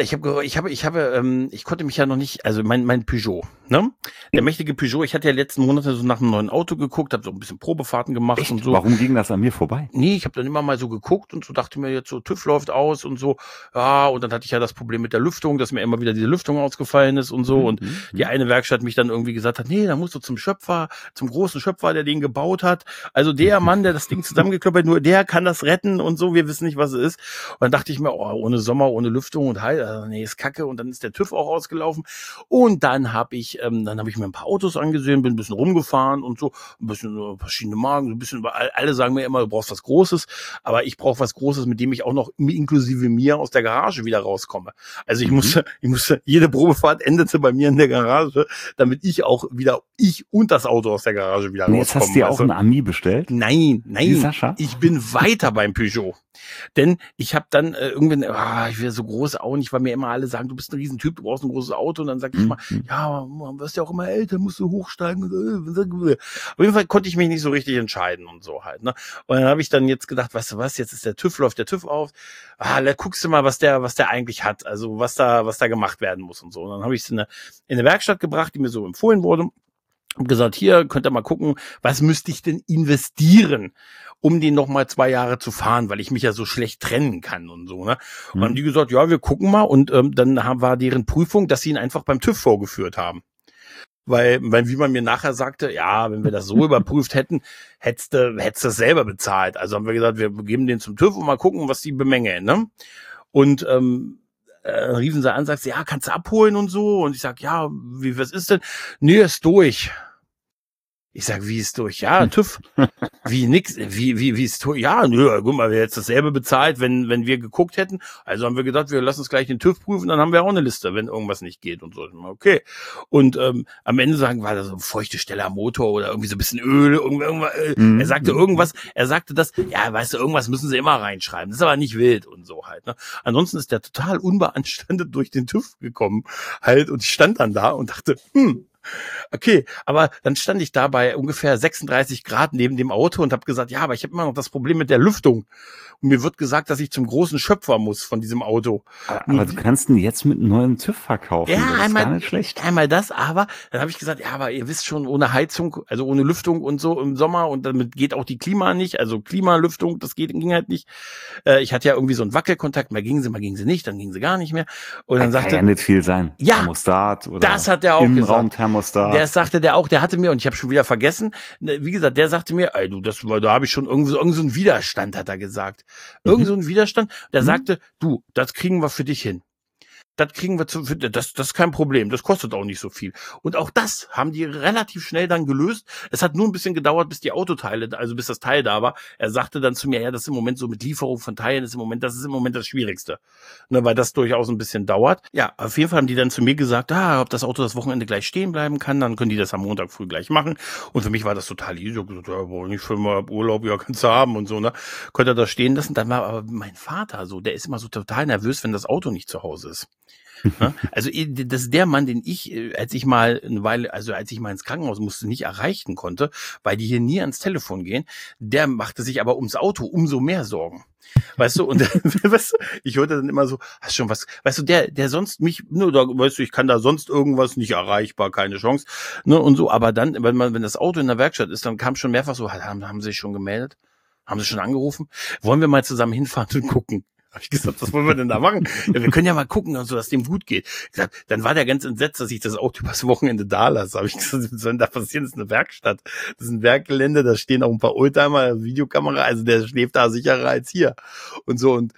S2: Ich konnte mich ja noch nicht, also mein Peugeot, ne? Der mächtige Peugeot. Ich hatte ja letzten Monate so nach einem neuen Auto geguckt, habe so ein bisschen Probefahrten gemacht. Echt? Und so.
S3: Warum ging das an mir vorbei?
S2: Nee, ich habe dann immer mal so geguckt und so dachte mir jetzt so, TÜV läuft aus und so. Ja, und dann hatte ich ja das Problem mit der Lüftung, dass mir immer wieder diese Lüftung ausgefallen ist und so. Und die eine Werkstatt mich dann irgendwie gesagt hat, nee, da musst du zum großen Schöpfer, der den gebaut hat. Also der Mann, der das Ding zusammengekloppt hat, nur der kann das retten und so. Wir wissen nicht, was es ist. Und dann dachte ich mir, ohne Sommer, ohne Lüftung und nee, ist kacke. Und dann ist der TÜV auch ausgelaufen. Und dann habe ich mir ein paar Autos angesehen, bin ein bisschen rumgefahren und so, ein bisschen verschiedene Marken, so ein bisschen, alle sagen mir immer, du brauchst was Großes, aber ich brauche was Großes, mit dem ich auch noch inklusive mir aus der Garage wieder rauskomme. Also ich musste, jede Probefahrt endete bei mir in der Garage, damit ich und das Auto aus der Garage wieder rauskomme.
S3: Jetzt hast du dir auch ein Ami bestellt?
S2: Nein,
S3: Wie Sascha?
S2: ich bin weiter beim Peugeot. Denn ich habe dann irgendwann, ich will so groß auch nicht, weil mir immer alle sagen, du bist ein Riesentyp, du brauchst ein großes Auto. Und dann sag ich mal, ja, man wirst ja auch immer älter, musst du hochsteigen. Auf jeden Fall konnte ich mich nicht so richtig entscheiden und so halt. Ne? Und dann habe ich dann jetzt gedacht, weißt du was, jetzt ist läuft der TÜV auf. Da guckst du mal, was der eigentlich hat, also was da gemacht werden muss und so. Und dann habe ich es in eine Werkstatt gebracht, die mir so empfohlen wurde. Hab gesagt, hier könnt ihr mal gucken, was müsste ich denn investieren, um den noch mal 2 Jahre zu fahren, weil ich mich ja so schlecht trennen kann und so. Ne? Und haben die gesagt, ja, wir gucken mal. Und dann war deren Prüfung, dass sie ihn einfach beim TÜV vorgeführt haben. Weil wie man mir nachher sagte, ja, wenn wir das so überprüft hätten, hättest du das selber bezahlt. Also haben wir gesagt, wir geben den zum TÜV und mal gucken, was die bemängeln. Ne? Und riefen sie an, sagst, ja, kannst du abholen und so. Und ich sag, ja, was ist denn? Nee, ist durch. Ich sag, wie ist durch? Ja, TÜV. Wie nix, wie ist durch? Ja, nö, guck mal, wir hätten dasselbe bezahlt, wenn wir geguckt hätten. Also haben wir gedacht, wir lassen uns gleich den TÜV prüfen, dann haben wir auch eine Liste, wenn irgendwas nicht geht und so. Okay. Und am Ende war da so eine feuchte Stelle am Motor oder irgendwie so ein bisschen Öl, irgendwas. Er sagte irgendwas, das, ja, weißt du, irgendwas müssen sie immer reinschreiben. Das ist aber nicht wild und so halt. Ne? Ansonsten ist der total unbeanstandet durch den TÜV gekommen halt und ich stand dann da und dachte, okay, aber dann stand ich da bei ungefähr 36 Grad neben dem Auto und habe gesagt, ja, aber ich habe immer noch das Problem mit der Lüftung. Und mir wird gesagt, dass ich zum großen Schöpfer muss von diesem Auto.
S3: Aber du kannst ihn jetzt mit einem neuen TÜV verkaufen.
S2: Ja,
S3: das
S2: einmal,
S3: ist gar nicht schlecht.
S2: Einmal das, aber dann habe ich gesagt, ja, aber ihr wisst schon, ohne Heizung, also ohne Lüftung und so im Sommer und damit geht auch die Klima nicht, also Klimalüftung, das ging halt nicht. Ich hatte ja irgendwie so einen Wackelkontakt, mal ging sie nicht, dann ging sie gar nicht mehr. Und dann sagte,
S3: kann ja nicht viel sein.
S2: Ja,
S3: Thermostat oder
S2: das hat er auch
S3: Innenraumthermostat.
S2: Das sagte der auch, der hatte mir, und ich habe schon wieder vergessen, wie gesagt, der sagte mir, ey du, da habe ich schon irgend so einen Widerstand, hat er gesagt. Irgend so einen Widerstand. Der sagte, du, das kriegen wir für dich hin. Das kriegen wir das ist kein Problem. Das kostet auch nicht so viel. Und auch das haben die relativ schnell dann gelöst. Es hat nur ein bisschen gedauert, bis die Autoteile, also bis das Teil da war. Er sagte dann zu mir, ja, das ist im Moment so mit Lieferung von Teilen, das ist im Moment das Schwierigste. Ne, weil das durchaus ein bisschen dauert. Ja, auf jeden Fall haben die dann zu mir gesagt, ob das Auto das Wochenende gleich stehen bleiben kann, dann können die das am Montag früh gleich machen. Und für mich war das total easy. Ich hab gesagt, ja, brauche nicht für mal Urlaub, ja, kannst du haben und so, ne. Konnte er das stehen lassen. Dann war aber mein Vater so, der ist immer so total nervös, wenn das Auto nicht zu Hause ist. Also das ist der Mann, den ich, als ich mal ins Krankenhaus musste, nicht erreichen konnte, weil die hier nie ans Telefon gehen, der machte sich aber ums Auto umso mehr Sorgen. Weißt du, und weißt du, ich hörte dann immer so, hast schon was, weißt du, der sonst mich, nur da, weißt du, ich kann da sonst irgendwas nicht erreichbar, keine Chance, ne, und so, aber dann, wenn das Auto in der Werkstatt ist, dann kam schon mehrfach so, haben Sie sich schon gemeldet? Haben Sie schon angerufen? Wollen wir mal zusammen hinfahren und gucken? Habe ich gesagt, was wollen wir denn da machen? Ja, wir können ja mal gucken, also, dass dem gut geht. Ich gesagt, dann war der ganz entsetzt, dass ich das Auto übers Wochenende da lasse. Habe ich gesagt, was soll denn da passieren? Das ist eine Werkstatt. Das ist ein Werkgelände, da stehen auch ein paar Oldtimer, Videokamera, also der schläft da sicherer als hier. Und so, und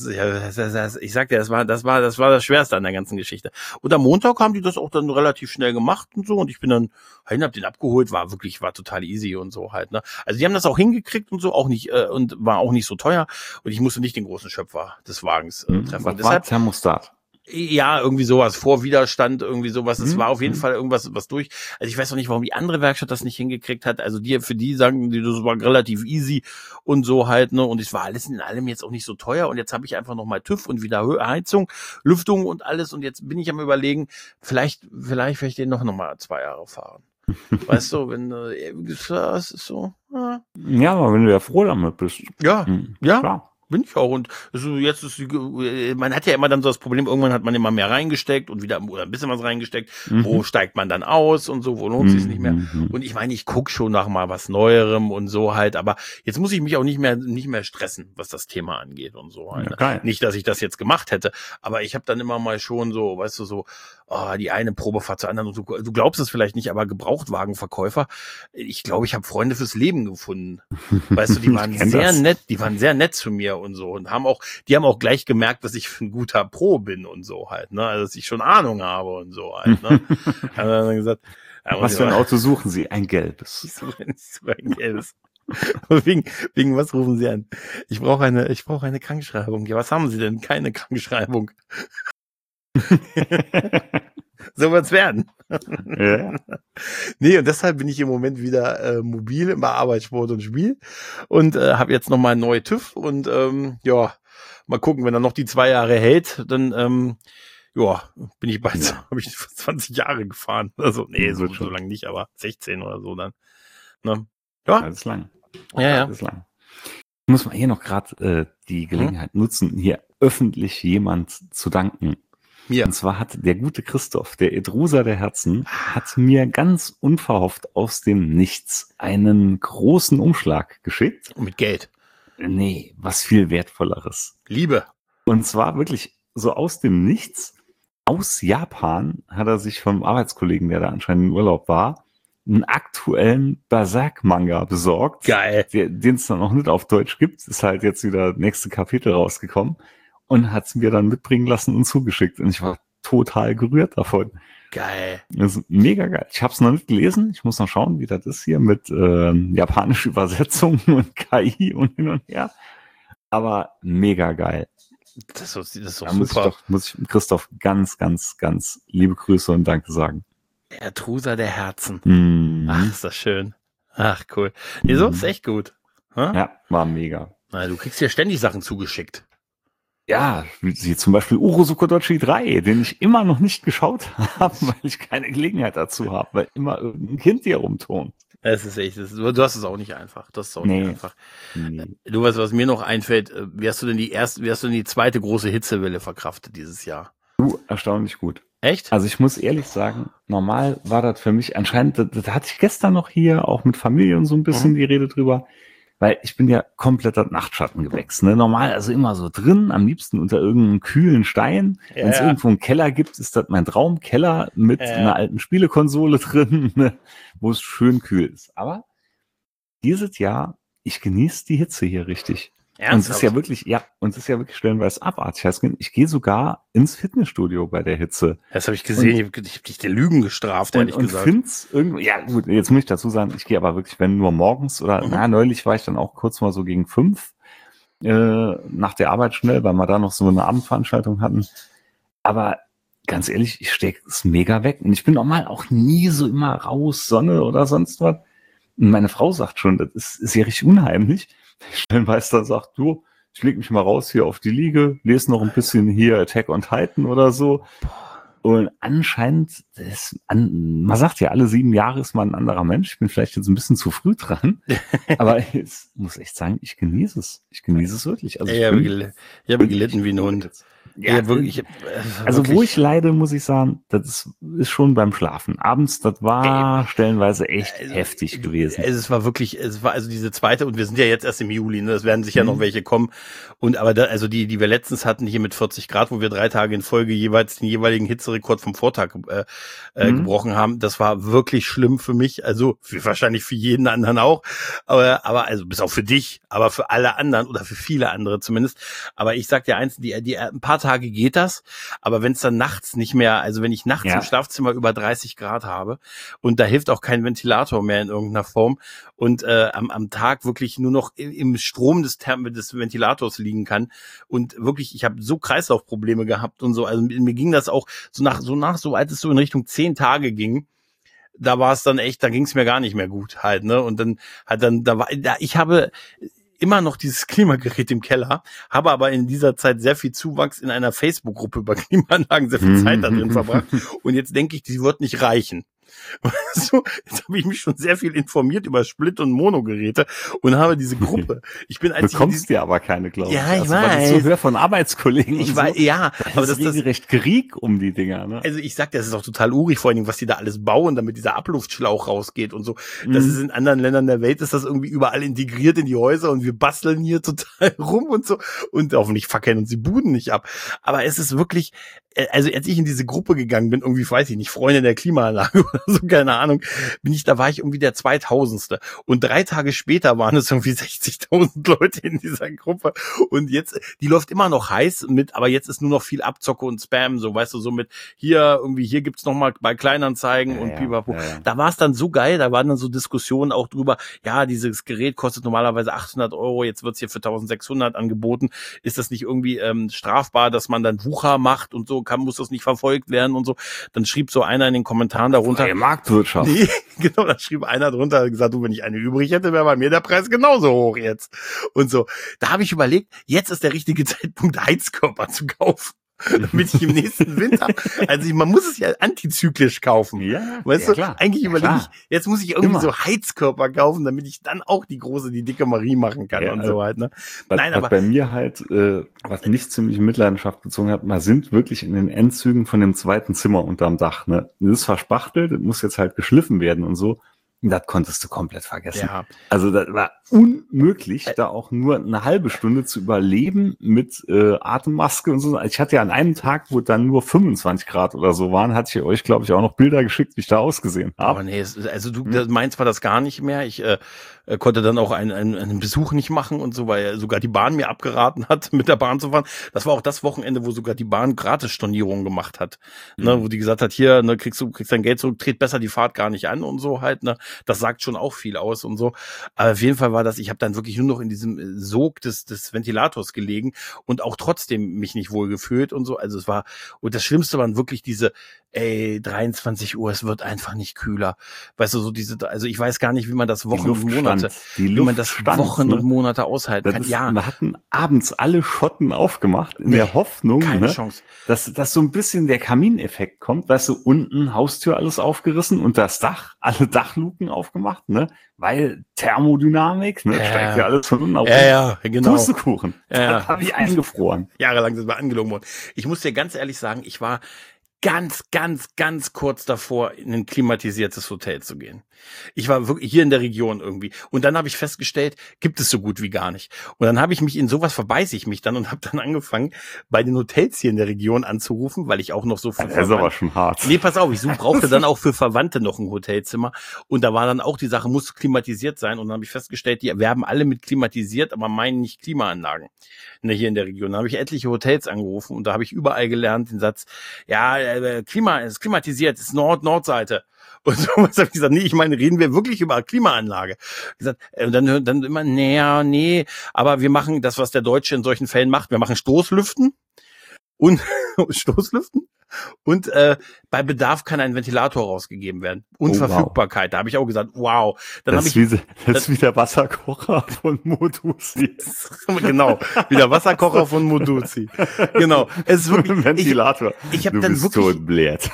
S2: ich sagte, das war das Schwerste an der ganzen Geschichte. Und am Montag haben die das auch dann relativ schnell gemacht und so, und ich bin dann hin, hab den abgeholt, war total easy und so halt, ne. Also die haben das auch hingekriegt und so, auch nicht, und war auch nicht so teuer, und ich musste nicht den großen Schöpfer des Wagens treffen.
S3: Was war Thermostat?
S2: Ja, irgendwie sowas, Vorwiderstand, irgendwie sowas. Es war auf jeden Fall irgendwas, was durch. Also ich weiß auch nicht, warum die andere Werkstatt das nicht hingekriegt hat. Also für die sagen, das war relativ easy und so halt, ne. Und es war alles in allem jetzt auch nicht so teuer. Und jetzt habe ich einfach nochmal TÜV und wieder Heizung, Lüftung und alles. Und jetzt bin ich am Überlegen, vielleicht werde ich den noch mal 2 Jahre fahren. Weißt du, wenn das ist so.
S3: Ja, aber wenn du ja froh damit bist.
S2: Ja,
S3: klar.
S2: Bin ich auch. Und also jetzt ist man hat ja immer dann so das Problem, irgendwann hat man immer mehr reingesteckt und wieder oder ein bisschen was reingesteckt. Wo steigt man dann aus und so, wo lohnt sich nicht mehr? Und ich meine, ich gucke schon nach mal was Neuerem und so halt, aber jetzt muss ich mich auch nicht mehr stressen, was das Thema angeht und so halt.
S3: Ja,
S2: nicht, dass ich das jetzt gemacht hätte, aber ich habe dann immer mal schon so, weißt du, so die eine Probefahrt zur anderen und du glaubst es vielleicht nicht, aber Gebrauchtwagenverkäufer, ich glaube, ich habe Freunde fürs Leben gefunden. Weißt du, die waren sehr nett zu mir und so und die haben auch gleich gemerkt, dass ich ein guter Pro bin und so halt, ne, also dass ich schon Ahnung habe und so halt, ne. Haben dann gesagt,
S3: was für ein Auto suchen Sie? Ein gelbes.
S2: Ich suche ein gelbes. Wegen was rufen Sie an? Ich brauche eine Krankschreibung. Ja, was haben Sie denn? Keine Krankschreibung. So wird's werden.
S3: Ja.
S2: Nee, und deshalb bin ich im Moment wieder mobil im Arbeit, Sport und Spiel und habe jetzt nochmal einen neuen TÜV und mal gucken, wenn er noch die 2 Jahre hält, dann bin ich bald, habe ich 20 Jahre gefahren. Also, nee, so lange nicht, aber 16 oder so dann. Ne? Ja.
S3: Alles lang.
S2: Ja.
S3: Alles lang. Ich muss mal hier noch gerade die Gelegenheit nutzen, hier öffentlich jemand zu danken.
S2: Ja.
S3: Und zwar hat der gute Christoph, der Edruser der Herzen, hat mir ganz unverhofft aus dem Nichts einen großen Umschlag geschickt.
S2: Mit Geld?
S3: Nee, was viel Wertvolleres.
S2: Liebe.
S3: Und zwar wirklich so aus dem Nichts. Aus Japan hat er sich vom Arbeitskollegen, der da anscheinend in Urlaub war, einen aktuellen Berserk-Manga besorgt.
S2: Geil.
S3: Den es dann noch nicht auf Deutsch gibt. Ist halt jetzt wieder das nächste Kapitel rausgekommen. Und hat es mir dann mitbringen lassen und zugeschickt. Und ich war total gerührt davon.
S2: Geil.
S3: Das ist mega geil. Ich habe es noch nicht gelesen. Ich muss noch schauen, wie das ist hier mit japanischer Übersetzung und KI und hin und her. Aber mega geil.
S2: Das ist doch
S3: Da
S2: super.
S3: muss ich Christoph ganz, ganz, ganz liebe Grüße und Danke sagen.
S2: Der Truser der Herzen.
S3: Mhm.
S2: Ach, ist das schön. Ach, cool. Nee, so ist echt gut. Ha?
S3: Ja, war mega.
S2: Na, du kriegst ja ständig Sachen zugeschickt.
S3: Ja, wie zum Beispiel Urosukodochi 3, den ich immer noch nicht geschaut habe, weil ich keine Gelegenheit dazu habe, weil immer irgendein Kind hier rumturnt.
S2: Es ist echt, du hast es auch nicht einfach. Das ist auch nicht einfach.
S3: Nee.
S2: Du weißt, was mir noch einfällt, wie hast du denn die zweite große Hitzewelle verkraftet dieses Jahr?
S3: Erstaunlich gut.
S2: Echt?
S3: Also ich muss ehrlich sagen, normal war das für mich anscheinend, das hatte ich gestern noch hier, auch mit Familie und so ein bisschen die Rede drüber, weil ich bin ja komplett das Nachtschattengewächs. Ne? Normal also immer so drin, am liebsten unter irgendeinem kühlen Stein.
S2: Ja.
S3: Wenn es irgendwo einen Keller gibt, ist das mein Traumkeller mit einer alten Spielekonsole drin, ne? Wo es schön kühl ist. Aber dieses Jahr, ich genieße die Hitze hier richtig.
S2: Ernsthaft?
S3: Und es ist ja wirklich stellenweise abartig. Ich gehe sogar ins Fitnessstudio bei der Hitze.
S2: Das habe ich gesehen. Ich habe dich der Lügen gestraft, ehrlich gesagt.
S3: Und find's irgendwie, ja gut, jetzt muss ich dazu sagen, ich gehe aber wirklich, wenn nur morgens oder, neulich war ich dann auch kurz mal so gegen 5 nach der Arbeit schnell, weil wir da noch so eine Abendveranstaltung hatten. Aber ganz ehrlich, ich stecke es mega weg. Und ich bin normal auch nie so immer raus, Sonne oder sonst was. Und meine Frau sagt schon, das ist ja richtig unheimlich. Stellenmeister sagt, du, ich leg mich mal raus hier auf die Liege, lese noch ein bisschen hier Attack on Titan oder so. Und anscheinend, man sagt ja, alle 7 Jahre ist man ein anderer Mensch. Ich bin vielleicht jetzt ein bisschen zu früh dran. Aber ich muss echt sagen, ich genieße es. Ich genieße es wirklich. Also
S2: ich habe gelitten wie ein Hund.
S3: Ja, wirklich. Also wo ich leide, muss ich sagen, das ist schon beim Schlafen. Abends, das war stellenweise echt heftig gewesen.
S2: Es war also diese zweite, und wir sind ja jetzt erst im Juli, ne? Es werden sicher noch welche kommen. Und aber also die wir letztens hatten hier mit 40 Grad, wo wir 3 Tage in Folge jeweils den jeweiligen Hitzerekord vom Vortag gebrochen haben, das war wirklich schlimm für mich. Also wahrscheinlich für jeden anderen auch. Aber also bis auch für dich, aber für alle anderen oder für viele andere zumindest. Aber ich sag dir eins, die ein paar Tage geht das, aber wenn es dann nachts nicht mehr, also wenn ich nachts im Schlafzimmer über 30 Grad habe und da hilft auch kein Ventilator mehr in irgendeiner Form und am Tag wirklich nur noch im Strom des Ventilators liegen kann und wirklich, ich habe so Kreislaufprobleme gehabt und so, also mir ging das auch so als es so in Richtung 10 Tage ging, da war es dann echt, da ging es mir gar nicht mehr gut halt, ne, und ich habe immer noch dieses Klimagerät im Keller, habe aber in dieser Zeit sehr viel Zuwachs in einer Facebook-Gruppe über Klimaanlagen, sehr viel Zeit da drin verbracht. Und jetzt denke ich, die wird nicht reichen. So, jetzt habe ich mich schon sehr viel informiert über Split- und Monogeräte und habe diese Gruppe.
S3: Bekommst dir aber keine, glaube ich.
S2: Ja, ich
S3: weiß.
S2: weiß.
S3: Ich so höre von Arbeitskollegen.
S2: Ich weiß, ja.
S3: Aber das ist recht Krieg um die Dinger, ne?
S2: Also ich sag, das ist auch total urig, vor allen Dingen, was die da alles bauen, damit dieser Abluftschlauch rausgeht und so. Das ist in anderen Ländern der Welt, ist das irgendwie überall integriert in die Häuser und wir basteln hier total rum und so und hoffentlich fackeln uns die Buden nicht ab. Aber es ist wirklich, also als ich in diese Gruppe gegangen bin, irgendwie, weiß ich nicht, Freunde der Klimaanlage oder so, keine Ahnung, da war ich irgendwie der 2000. Und 3 Tage später waren es irgendwie 60.000 Leute in dieser Gruppe. Und jetzt, die läuft immer noch heiß mit, aber jetzt ist nur noch viel Abzocke und Spam, so, weißt du, so mit hier gibt's noch mal bei Kleinanzeigen und pipapo. Ja. Da war es dann so geil, da waren dann so Diskussionen auch drüber, ja, dieses Gerät kostet normalerweise 800 €, jetzt wird's hier für 1.600 angeboten. Ist das nicht irgendwie strafbar, dass man dann Wucher macht und so, muss das nicht verfolgt werden und so? Dann schrieb so einer in den Kommentaren darunter.
S3: Freie Marktwirtschaft.
S2: Nee, genau, da schrieb einer drunter, hat gesagt, du, wenn ich eine übrig hätte, wäre bei mir der Preis genauso hoch jetzt. Und so, da habe ich überlegt, jetzt ist der richtige Zeitpunkt, Heizkörper zu kaufen. Damit ich im nächsten Winter, also man muss es ja antizyklisch kaufen. Ja, weißt du, klar. Eigentlich überlege ich, jetzt muss ich irgendwie so Heizkörper kaufen, damit ich dann auch die dicke Marie machen kann und so halt, ne?
S3: Nein, aber bei mir halt, was mich ziemlich in Mitleidenschaft gezogen hat, wir sind wirklich in den Endzügen von dem zweiten Zimmer unterm Dach, ne? Das ist verspachtelt, das muss jetzt halt geschliffen werden und so. Das konntest du komplett vergessen.
S2: Ja.
S3: Also das war unmöglich, da auch nur eine halbe Stunde zu überleben mit Atemmaske und so. Ich hatte ja an einem Tag, wo dann nur 25 Grad oder so waren, hatte ich euch, glaube ich, auch noch Bilder geschickt, wie ich da ausgesehen habe.
S2: Aber nee, also du meinst war das gar nicht mehr. Ich konnte dann auch einen Besuch nicht machen und so, weil sogar die Bahn mir abgeraten hat, mit der Bahn zu fahren. Das war auch das Wochenende, wo sogar die Bahn Gratis-Stornierungen gemacht hat. Ne, wo die gesagt hat, hier, ne, kriegst dein Geld zurück, tret besser die Fahrt gar nicht an und so halt, ne. Das sagt schon auch viel aus und so. Aber auf jeden Fall war das, ich habe dann wirklich nur noch in diesem Sog des Ventilators gelegen und auch trotzdem mich nicht wohl gefühlt und so. Also es war, und das Schlimmste waren wirklich diese, 23 Uhr, es wird einfach nicht kühler. Weißt du, so also ich weiß gar nicht, wie man das Wochen und Monate, und Monate aushalten kann. Ja.
S3: Wir hatten abends alle Schotten aufgemacht, in der Hoffnung,
S2: keine Chance,
S3: dass so ein bisschen der Kamineffekt kommt. Weißt du, unten Haustür alles aufgerissen und das Dach, alle Dachluken aufgemacht, ne? Weil Thermodynamik, ne? Steigt ja alles von unten auf.
S2: Ja, genau.
S3: Pustekuchen. Das habe ich eingefroren.
S2: Jahrelang sind wir angelogen worden. Ich muss dir ganz ehrlich sagen, ich war ganz kurz davor, in ein klimatisiertes Hotel zu gehen. Ich war wirklich hier in der Region irgendwie. Und dann habe ich festgestellt, gibt es so gut wie gar nicht. Und dann habe ich mich in sowas verbeiße ich mich dann und habe dann angefangen, bei den Hotels hier in der Region anzurufen, weil ich auch noch so für
S3: das ist aber schon hart.
S2: Nee, pass auf, ich brauchte dann auch für Verwandte noch ein Hotelzimmer. Und da war dann auch die Sache, muss klimatisiert sein. Und dann habe ich festgestellt, die werben alle mit klimatisiert, aber meinen nicht Klimaanlagen. Ne, hier in der Region. Da habe ich etliche Hotels angerufen und da habe ich überall gelernt den Satz, ja, Klima ist klimatisiert, ist Nordseite. Und so was habe ich gesagt, nee, ich meine, reden wir wirklich über Klimaanlage. Gesagt, dann immer, nee, aber wir machen das, was der Deutsche in solchen Fällen macht, wir machen Stoßlüften und und bei Bedarf kann ein Ventilator rausgegeben werden. Unverfügbarkeit, wow. Da habe ich auch gesagt, wow. Dann
S3: das ist wie der Wasserkocher von Moduzi.
S2: Genau, wie der Wasserkocher von Moduzi. Genau. Es ist wirklich
S3: ein Ventilator.
S2: Ich habe dann wirklich
S3: totbläht.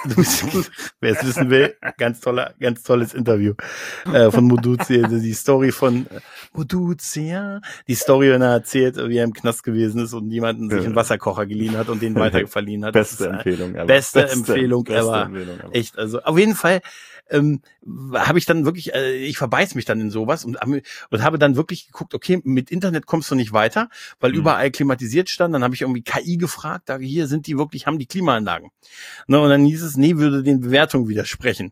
S2: Wer es wissen will, ganz tolles Interview von Moduzi, also die Story von Moduzi, ja. Die Story, wenn er erzählt, wie er im Knast gewesen ist und jemanden sich einen Wasserkocher geliehen hat und den weiterverliehen hat.
S3: Beste Empfehlung.
S2: Beste Empfehlung ever. Echt, also auf jeden Fall habe ich dann wirklich, ich verbeiß mich dann in sowas und habe dann wirklich geguckt, okay, mit Internet kommst du nicht weiter, weil überall klimatisiert stand. Dann habe ich irgendwie KI gefragt, da hier sind die wirklich, haben die Klimaanlagen. Ne, und dann hieß es, nee, würde den Bewertungen widersprechen.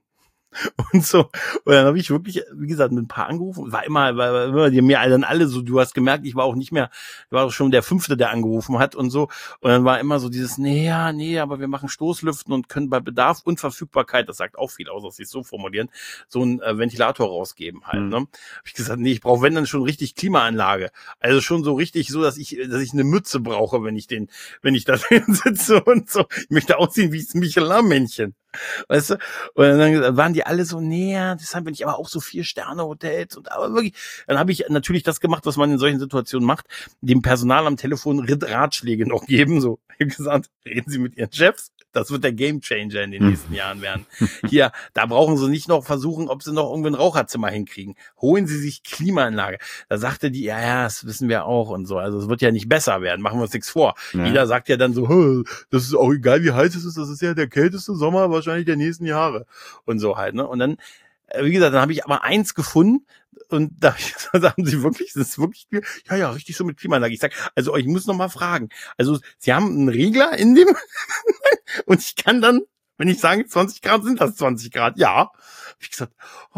S2: Und so, und dann habe ich wirklich, wie gesagt, mit ein paar angerufen, war immer die mir dann alle so, du hast gemerkt, ich war auch schon der 5., der angerufen hat und so, und dann war immer so dieses, nee, aber wir machen Stoßlüften und können bei Bedarf und Verfügbarkeit, das sagt auch viel aus, dass sie es so formulieren, so einen Ventilator rausgeben halt, ne? Hab ich gesagt, nee, ich brauche wenn dann schon richtig Klimaanlage, also schon so richtig so, dass ich eine Mütze brauche, wenn ich da drin sitze und so, ich möchte aussehen wie das Michelin-Männchen. Weißt du? Und dann waren die alle so, nee, deshalb bin ich aber auch so 4-Sterne-Hotels und aber wirklich. Dann habe ich natürlich das gemacht, was man in solchen Situationen macht, dem Personal am Telefon Ratschläge noch geben, so. Ich habe gesagt, reden Sie mit Ihren Chefs, das wird der Gamechanger in den nächsten Jahren werden. Hier, da brauchen Sie nicht noch versuchen, ob Sie noch irgendwie ein Raucherzimmer hinkriegen. Holen Sie sich Klimaanlage. Da sagte die, ja, das wissen wir auch und so. Also es wird ja nicht besser werden, machen wir uns nichts vor. Ja. Jeder sagt ja dann so, das ist auch egal, wie heiß es ist, das ist ja der kälteste Sommer wahrscheinlich der nächsten Jahre. Und so halt, ne? Und dann, wie gesagt, dann habe ich aber eins gefunden und da sagen sie wirklich, das ist wirklich, ja, richtig so mit Klimaanlage. Ich sag, also ich muss noch mal fragen. Also sie haben einen Regler in dem und ich kann dann, wenn ich sage 20 Grad, sind das 20 Grad. Ja. Hab ich gesagt,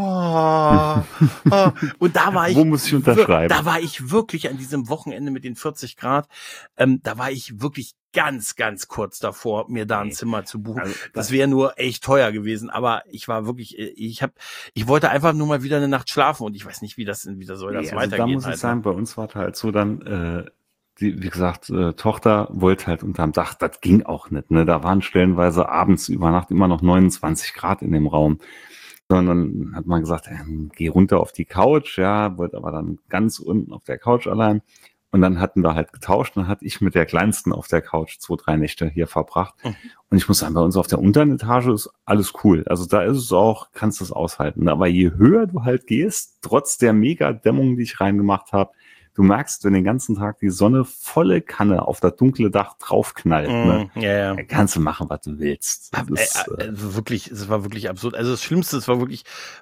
S2: und da war ich,
S3: wo muss ich unterschreiben?
S2: Da war ich wirklich an diesem Wochenende mit den 40 Grad, da war ich wirklich ganz kurz davor, mir da ein Zimmer zu buchen. Also, das wäre nur echt teuer gewesen, aber ich war wirklich, ich wollte einfach nur mal wieder eine Nacht schlafen und ich weiß nicht, wie soll das weitergehen.
S3: Da muss ich sagen, bei uns war halt so dann, wie gesagt, Tochter wollte halt unterm Dach, das ging auch nicht, ne? Da waren stellenweise abends über Nacht immer noch 29 Grad in dem Raum. Sondern hat man gesagt, geh runter auf die Couch, ja, wollte aber dann ganz unten auf der Couch allein. Und dann hatten wir halt getauscht, dann hatte ich mit der Kleinsten auf der Couch 2-3 Nächte hier verbracht. Und ich muss sagen, bei uns auf der unteren Etage ist alles cool. Also da ist es auch, kannst du es aushalten. Aber je höher du halt gehst, trotz der Mega-Dämmung, die ich reingemacht habe, du merkst, wenn den ganzen Tag die Sonne volle Kanne auf das dunkle Dach draufknallt, ne?
S2: Ja.
S3: Kannst du machen, was du willst.
S2: Wirklich, es war wirklich absurd. Also das Schlimmste, es war wirklich,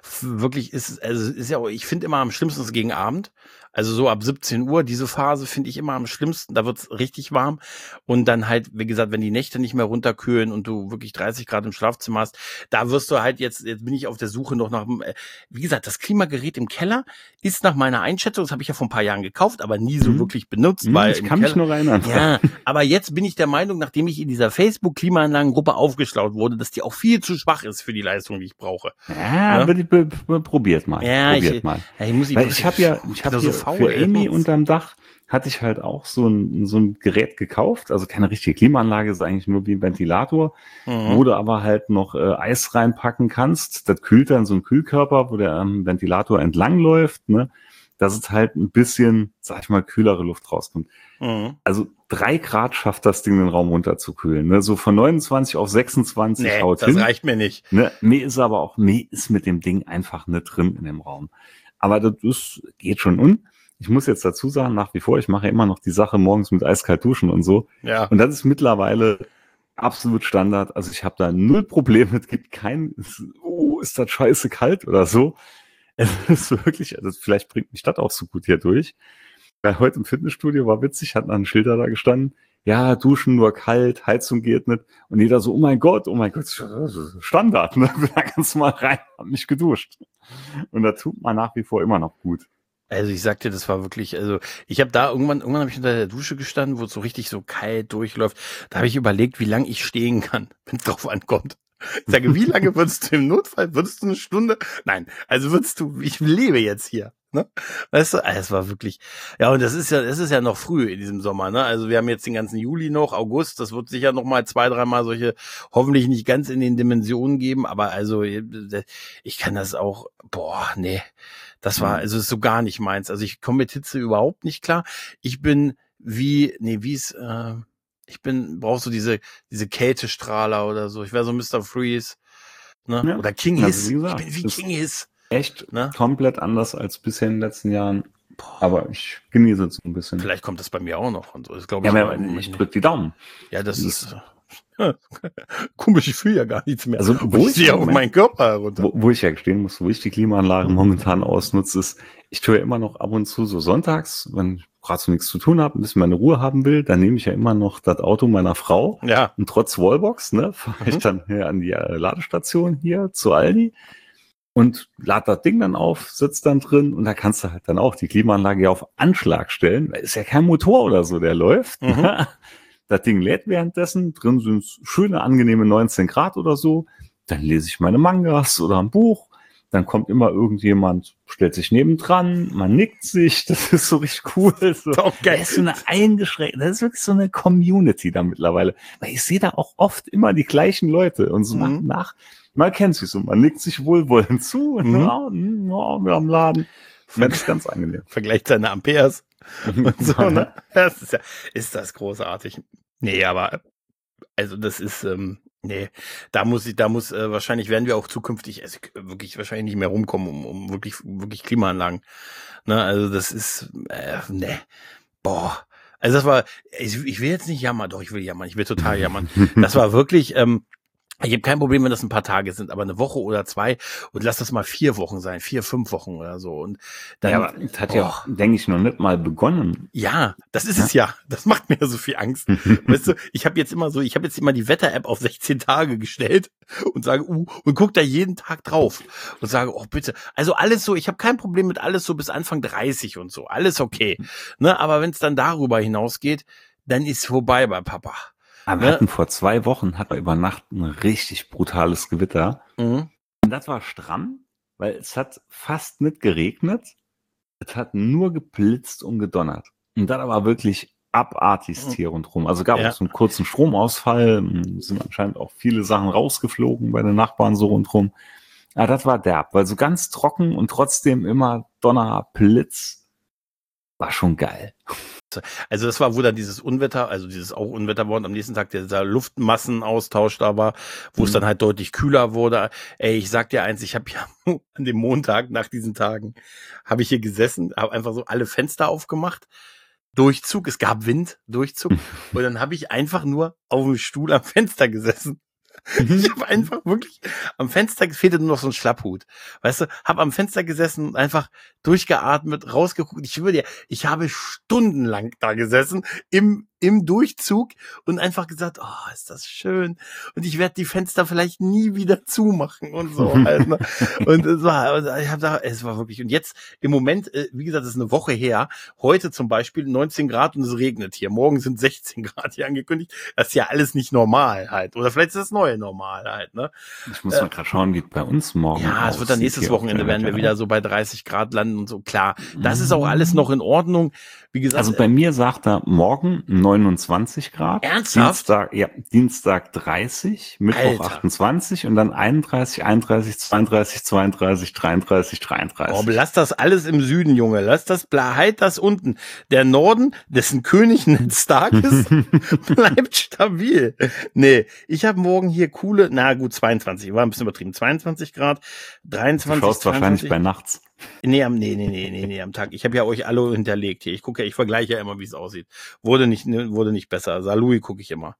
S2: ist ja auch, ich finde immer am schlimmsten ist gegen Abend. Also so ab 17 Uhr, diese Phase finde ich immer am schlimmsten. Da wird's richtig warm. Und dann halt, wie gesagt, wenn die Nächte nicht mehr runterkühlen und du wirklich 30 Grad im Schlafzimmer hast, da wirst du halt jetzt bin ich auf der Suche noch nach, wie gesagt, das Klimagerät im Keller ist nach meiner Einschätzung, das habe ich ja vor ein paar Jahren gekauft, aber nie so wirklich benutzt. Weil
S3: ich kann mich nur erinnern.
S2: Ja, aber jetzt bin ich der Meinung, nachdem ich in dieser Facebook-Klimaanlagengruppe aufgeschlaut wurde, dass die auch viel zu schwach ist für die Leistung, die ich brauche.
S3: Ja, probiert mal.
S2: Ja,
S3: probiert mal.
S2: Ja,
S3: ich habe ja so für Amy unterm Dach hatte ich halt auch so ein Gerät gekauft, also keine richtige Klimaanlage, ist eigentlich nur wie ein Ventilator, wo du aber halt noch Eis reinpacken kannst. Das kühlt dann so ein Kühlkörper, wo der Ventilator entlang läuft, ne, dass es halt ein bisschen, sag ich mal, kühlere Luft rauskommt. Also 3 Grad schafft das Ding den Raum runterzukühlen, ne, so von 29 auf 26 haut
S2: das
S3: hin.
S2: reicht mir nicht.
S3: Ne, mehr ist mit dem Ding einfach nicht drin in dem Raum. Aber das geht schon. Ich muss jetzt dazu sagen, nach wie vor, ich mache immer noch die Sache morgens mit eiskalt duschen und so.
S2: Ja.
S3: Und das ist mittlerweile absolut Standard. Also ich habe da 0 Probleme. Es gibt ist das scheiße kalt oder so. Es ist wirklich, also vielleicht bringt mich das auch so gut hier durch. Weil heute im Fitnessstudio war witzig, hatten ein Schilder da gestanden. Ja, duschen nur kalt, Heizung geht nicht. Und jeder so, oh mein Gott, Standard. Ne? Da kannst du mal rein, hab mich geduscht. Und da tut man nach wie vor immer noch gut.
S2: Also ich sag dir, das war wirklich, also ich habe da irgendwann habe ich unter der Dusche gestanden, wo es so richtig so kalt durchläuft. Da habe ich überlegt, wie lange ich stehen kann, wenn es drauf ankommt. Ich sage, wie lange würdest du im Notfall, würdest du eine Stunde? Nein, also ich lebe jetzt hier. Ne? Weißt du, es war wirklich, ja, und das ist ja noch früh in diesem Sommer, ne? Also wir haben jetzt den ganzen Juli noch, August, das wird sicher noch mal 2-3 Mal solche, hoffentlich nicht ganz in den Dimensionen geben, aber also ich kann das auch, nee. Das war, also ist so gar nicht meins. Also ich komme mit Hitze überhaupt nicht klar. Ich bin brauch so diese Kältestrahler oder so. Ich wäre so Mr. Freeze, ne? Ja. Oder King Hiss. Ich bin wie King Hiss.
S3: Echt, ne? Komplett anders als bisher in den letzten Jahren. Aber ich genieße es ein bisschen.
S2: Vielleicht kommt das bei mir auch noch. Und so. Das glaub
S3: ich drück die Daumen.
S2: Ja, das ist komisch, ich fühle ja gar nichts mehr.
S3: Also
S2: wo ich sehe auf meinen Körper herunter.
S3: Wo ich ja gestehen muss, wo ich die Klimaanlage momentan ausnutze, ist, ich tue ja immer noch ab und zu so sonntags, wenn ich gerade so nichts zu tun habe, ein bisschen meine Ruhe haben will, dann nehme ich ja immer noch das Auto meiner Frau.
S2: Ja.
S3: Und trotz Wallbox, ne, fahre ich dann hier an die Ladestation hier zu Aldi und lade das Ding dann auf, sitzt dann drin und da kannst du halt dann auch die Klimaanlage ja auf Anschlag stellen. Da ist ja kein Motor oder so, der läuft. Das Ding lädt währenddessen, drin sind schöne, angenehme 19 Grad oder so. Dann lese ich meine Mangas oder ein Buch. Dann kommt immer irgendjemand, stellt sich nebendran, man nickt sich. Das ist so richtig cool. So.
S2: Okay.
S3: Das ist so eine eingeschränkte, das ist wirklich so eine Community da mittlerweile. Weil ich sehe da auch oft immer die gleichen Leute und so man kennt sich so, man nickt sich wohlwollend zu und wir am Laden. Das ist ganz angenehm.
S2: Vergleicht seine Amperes. Und so, ne? Das ist das großartig. Nee, aber also das ist da muss wahrscheinlich werden wir auch zukünftig wirklich wahrscheinlich nicht mehr rumkommen um wirklich Klimaanlagen. Ne, also das ist also das war ich will jetzt nicht jammern, doch ich will total jammern. Das war wirklich ich habe kein Problem, wenn das ein paar Tage sind, aber eine Woche oder 2 und lass das mal 4 Wochen sein, 4, 5 Wochen oder so. Und dann,
S3: ja, aber das hat ja, denke ich, noch nicht mal begonnen.
S2: Ja, das ist es ja. Das macht mir so viel Angst. Weißt du, ich habe jetzt immer die Wetter-App auf 16 Tage gestellt und sage, und guck da jeden Tag drauf und sage, oh bitte. Also alles so, ich habe kein Problem mit alles so bis Anfang 30 und so. Alles okay. Ne, aber wenn es dann darüber hinausgeht, dann ist vorbei bei Papa.
S3: Aber wir hatten vor 2 Wochen, über Nacht ein richtig brutales Gewitter. Und das war stramm, weil es hat fast nicht geregnet. Es hat nur geblitzt und gedonnert. Und das war wirklich abartig hier rundherum. Also gab es so einen kurzen Stromausfall. Sind anscheinend auch viele Sachen rausgeflogen bei den Nachbarn so rundherum. Aber das war derb, weil so ganz trocken und trotzdem immer Donner, Blitz. War schon geil.
S2: Also das war, wo dann dieses Unwetter, also dieses auch Unwetter war und am nächsten Tag dieser Luftmassenaustausch da war, wo es dann halt deutlich kühler wurde. Ey, ich sag dir eins, ich habe ja an dem Montag nach diesen Tagen, habe ich hier gesessen, habe einfach so alle Fenster aufgemacht, Durchzug, es gab Wind, Durchzug und dann habe ich einfach nur auf dem Stuhl am Fenster gesessen. Ich habe einfach wirklich am Fenster, fehlte nur noch so ein Schlapphut. Weißt du, habe am Fenster gesessen und einfach durchgeatmet, rausgeguckt. Ich schwöre dir, ich habe stundenlang da gesessen im Durchzug und einfach gesagt, oh, ist das schön. Und ich werde die Fenster vielleicht nie wieder zumachen und so. Halt, ne? Und es war wirklich, und jetzt im Moment, wie gesagt, es ist eine Woche her, heute zum Beispiel 19 Grad und es regnet hier. Morgen sind 16 Grad hier angekündigt. Das ist ja alles nicht normal halt. Oder vielleicht ist das neue Normal halt. Ne?
S3: Ich muss mal gerade schauen, wie bei uns morgen
S2: ja, es wird dann nächstes Wochenende, werden wir wieder so bei 30 Grad landen und so. Klar, das ist auch alles noch in Ordnung. Wie gesagt,
S3: also bei mir sagt er morgen 29 Grad.
S2: Ernsthaft?
S3: Dienstag 30, Mittwoch
S2: Alter.
S3: 28 und dann 31, 31, 32, 32, 33, 33.
S2: Oh, lass das alles im Süden, Junge. Halt das unten. Der Norden, dessen König Ned Stark ist, bleibt stabil. Nee, ich habe morgen hier coole, na gut, 22, war ein bisschen übertrieben. 22 Grad, 23,
S3: du schaust
S2: 22.
S3: wahrscheinlich bei nachts.
S2: Nee, am Tag. Ich habe ja euch alle hinterlegt hier. Ich vergleiche ja immer, wie es aussieht. Wurde nicht besser. Salui gucke ich immer.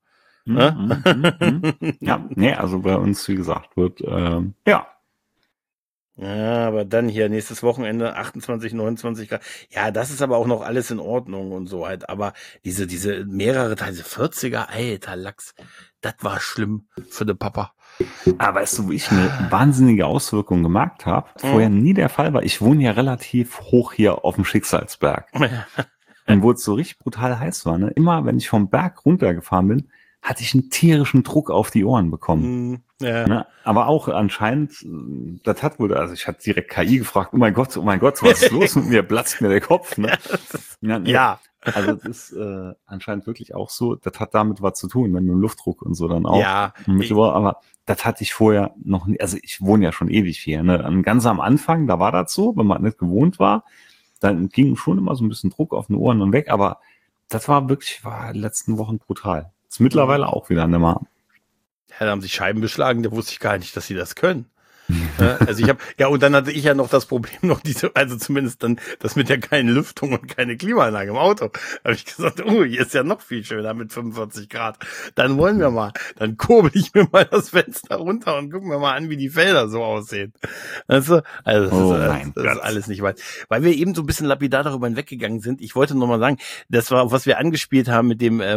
S3: Ja, nee, also bei uns, wie gesagt, wird, ja.
S2: Ja, aber dann hier nächstes Wochenende 28, 29 Grad. Ja, das ist aber auch noch alles in Ordnung und so halt. Aber diese mehrere Teile, 40er, alter Lachs, das war schlimm für den Papa.
S3: Aber weißt du, wo ich eine wahnsinnige Auswirkung gemerkt habe, vorher nie der Fall war. Ich wohne ja relativ hoch hier auf dem Schicksalsberg. Und wo es so richtig brutal heiß war, ne, immer wenn ich vom Berg runtergefahren bin, hatte ich einen tierischen Druck auf die Ohren bekommen.
S2: Ja.
S3: Ne? Aber auch anscheinend, das hat wohl, also ich hatte direkt KI gefragt, oh mein Gott, was ist los mit mir? Platzt mir der Kopf. Ne?
S2: Ja.
S3: Also das ist anscheinend wirklich auch so, das hat damit was zu tun, wenn du Luftdruck und so dann auch.
S2: Ja.
S3: Aber das hatte ich vorher noch nie, also ich wohne ja schon ewig hier. Ne? Ganz am Anfang, da war das so, wenn man nicht gewohnt war, dann ging schon immer so ein bisschen Druck auf den Ohren und weg, aber das war in den letzten Wochen brutal. Ist mittlerweile auch wieder nicht mehr.
S2: Ja, da haben sich Scheiben beschlagen, da wusste ich gar nicht, dass sie das können. Also und dann hatte ich ja noch das Problem noch also zumindest dann das mit der keinen Lüftung und keine Klimaanlage im Auto. Da habe ich gesagt, hier ist ja noch viel schöner mit 45 Grad. Dann wollen wir mal, dann kurbel ich mir mal das Fenster runter und gucken wir mal an, wie die Felder so aussehen. Also das ist alles nicht weit. Weil wir eben so ein bisschen lapidar darüber hinweggegangen sind. Ich wollte noch mal sagen, das war, was wir angespielt haben mit dem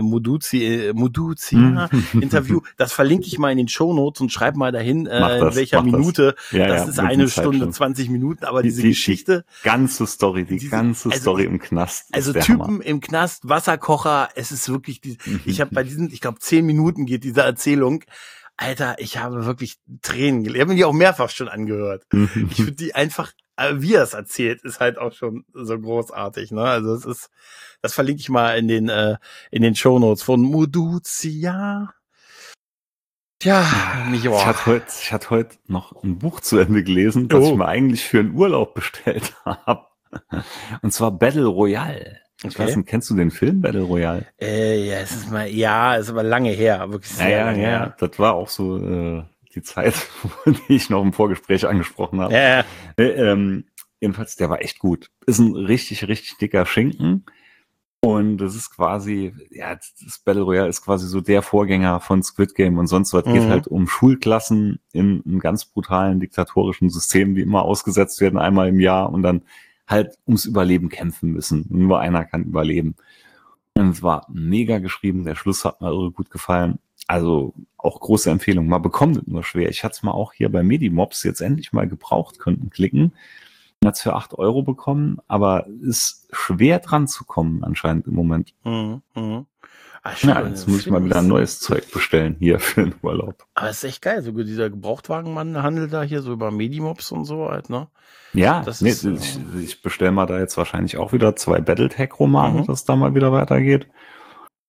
S2: Interview. Das verlinke ich mal in den Shownotes und schreib mal dahin, in welcher Minute. Das ist eine Stunde, 20 Minuten, aber diese Geschichte.
S3: Die ganze Story Story im Knast.
S2: Also Typen im Knast, Wasserkocher, es ist wirklich, ich habe bei diesen, ich glaube 10 Minuten geht diese Erzählung. Alter, ich habe wirklich Tränen gelegt. Ich habe mir die auch mehrfach schon angehört. Ich finde die einfach, wie er es erzählt, ist halt auch schon so großartig. Ne? Also das verlinke ich mal in den Shownotes von Muduzia. Ja,
S3: ich hatte heute noch ein Buch zu Ende gelesen, das ich mir eigentlich für einen Urlaub bestellt habe. Und zwar Battle Royale. Ich weiß nicht, kennst du den Film Battle Royale?
S2: Es ist aber lange her, wirklich sehr lange her.
S3: Das war auch so die Zeit, die ich noch im Vorgespräch angesprochen habe. Jedenfalls, der war echt gut. Ist ein richtig, richtig dicker Schinken. Und das ist quasi, das Battle Royale ist quasi so der Vorgänger von Squid Game und sonst was. Geht halt um Schulklassen in einem ganz brutalen diktatorischen System, die immer ausgesetzt werden, einmal im Jahr und dann halt ums Überleben kämpfen müssen. Nur einer kann überleben. Und es war mega geschrieben. Der Schluss hat mir irre gut gefallen. Also auch große Empfehlung. Man bekommt es nur schwer. Ich hatte es mal auch hier bei Medimobs jetzt endlich mal gebraucht, könnten klicken. Hat es für 8 € bekommen, aber ist schwer dran zu kommen anscheinend im Moment. Jetzt muss ich mal wieder ein neues Zeug bestellen hier für den Urlaub.
S2: Aber ist echt geil, so dieser Gebrauchtwagenmann-Handel da hier so über Medimobs und so halt, ne?
S3: Ja, ich bestelle mal da jetzt wahrscheinlich auch wieder 2 Battletech-Romane, dass da mal wieder weitergeht.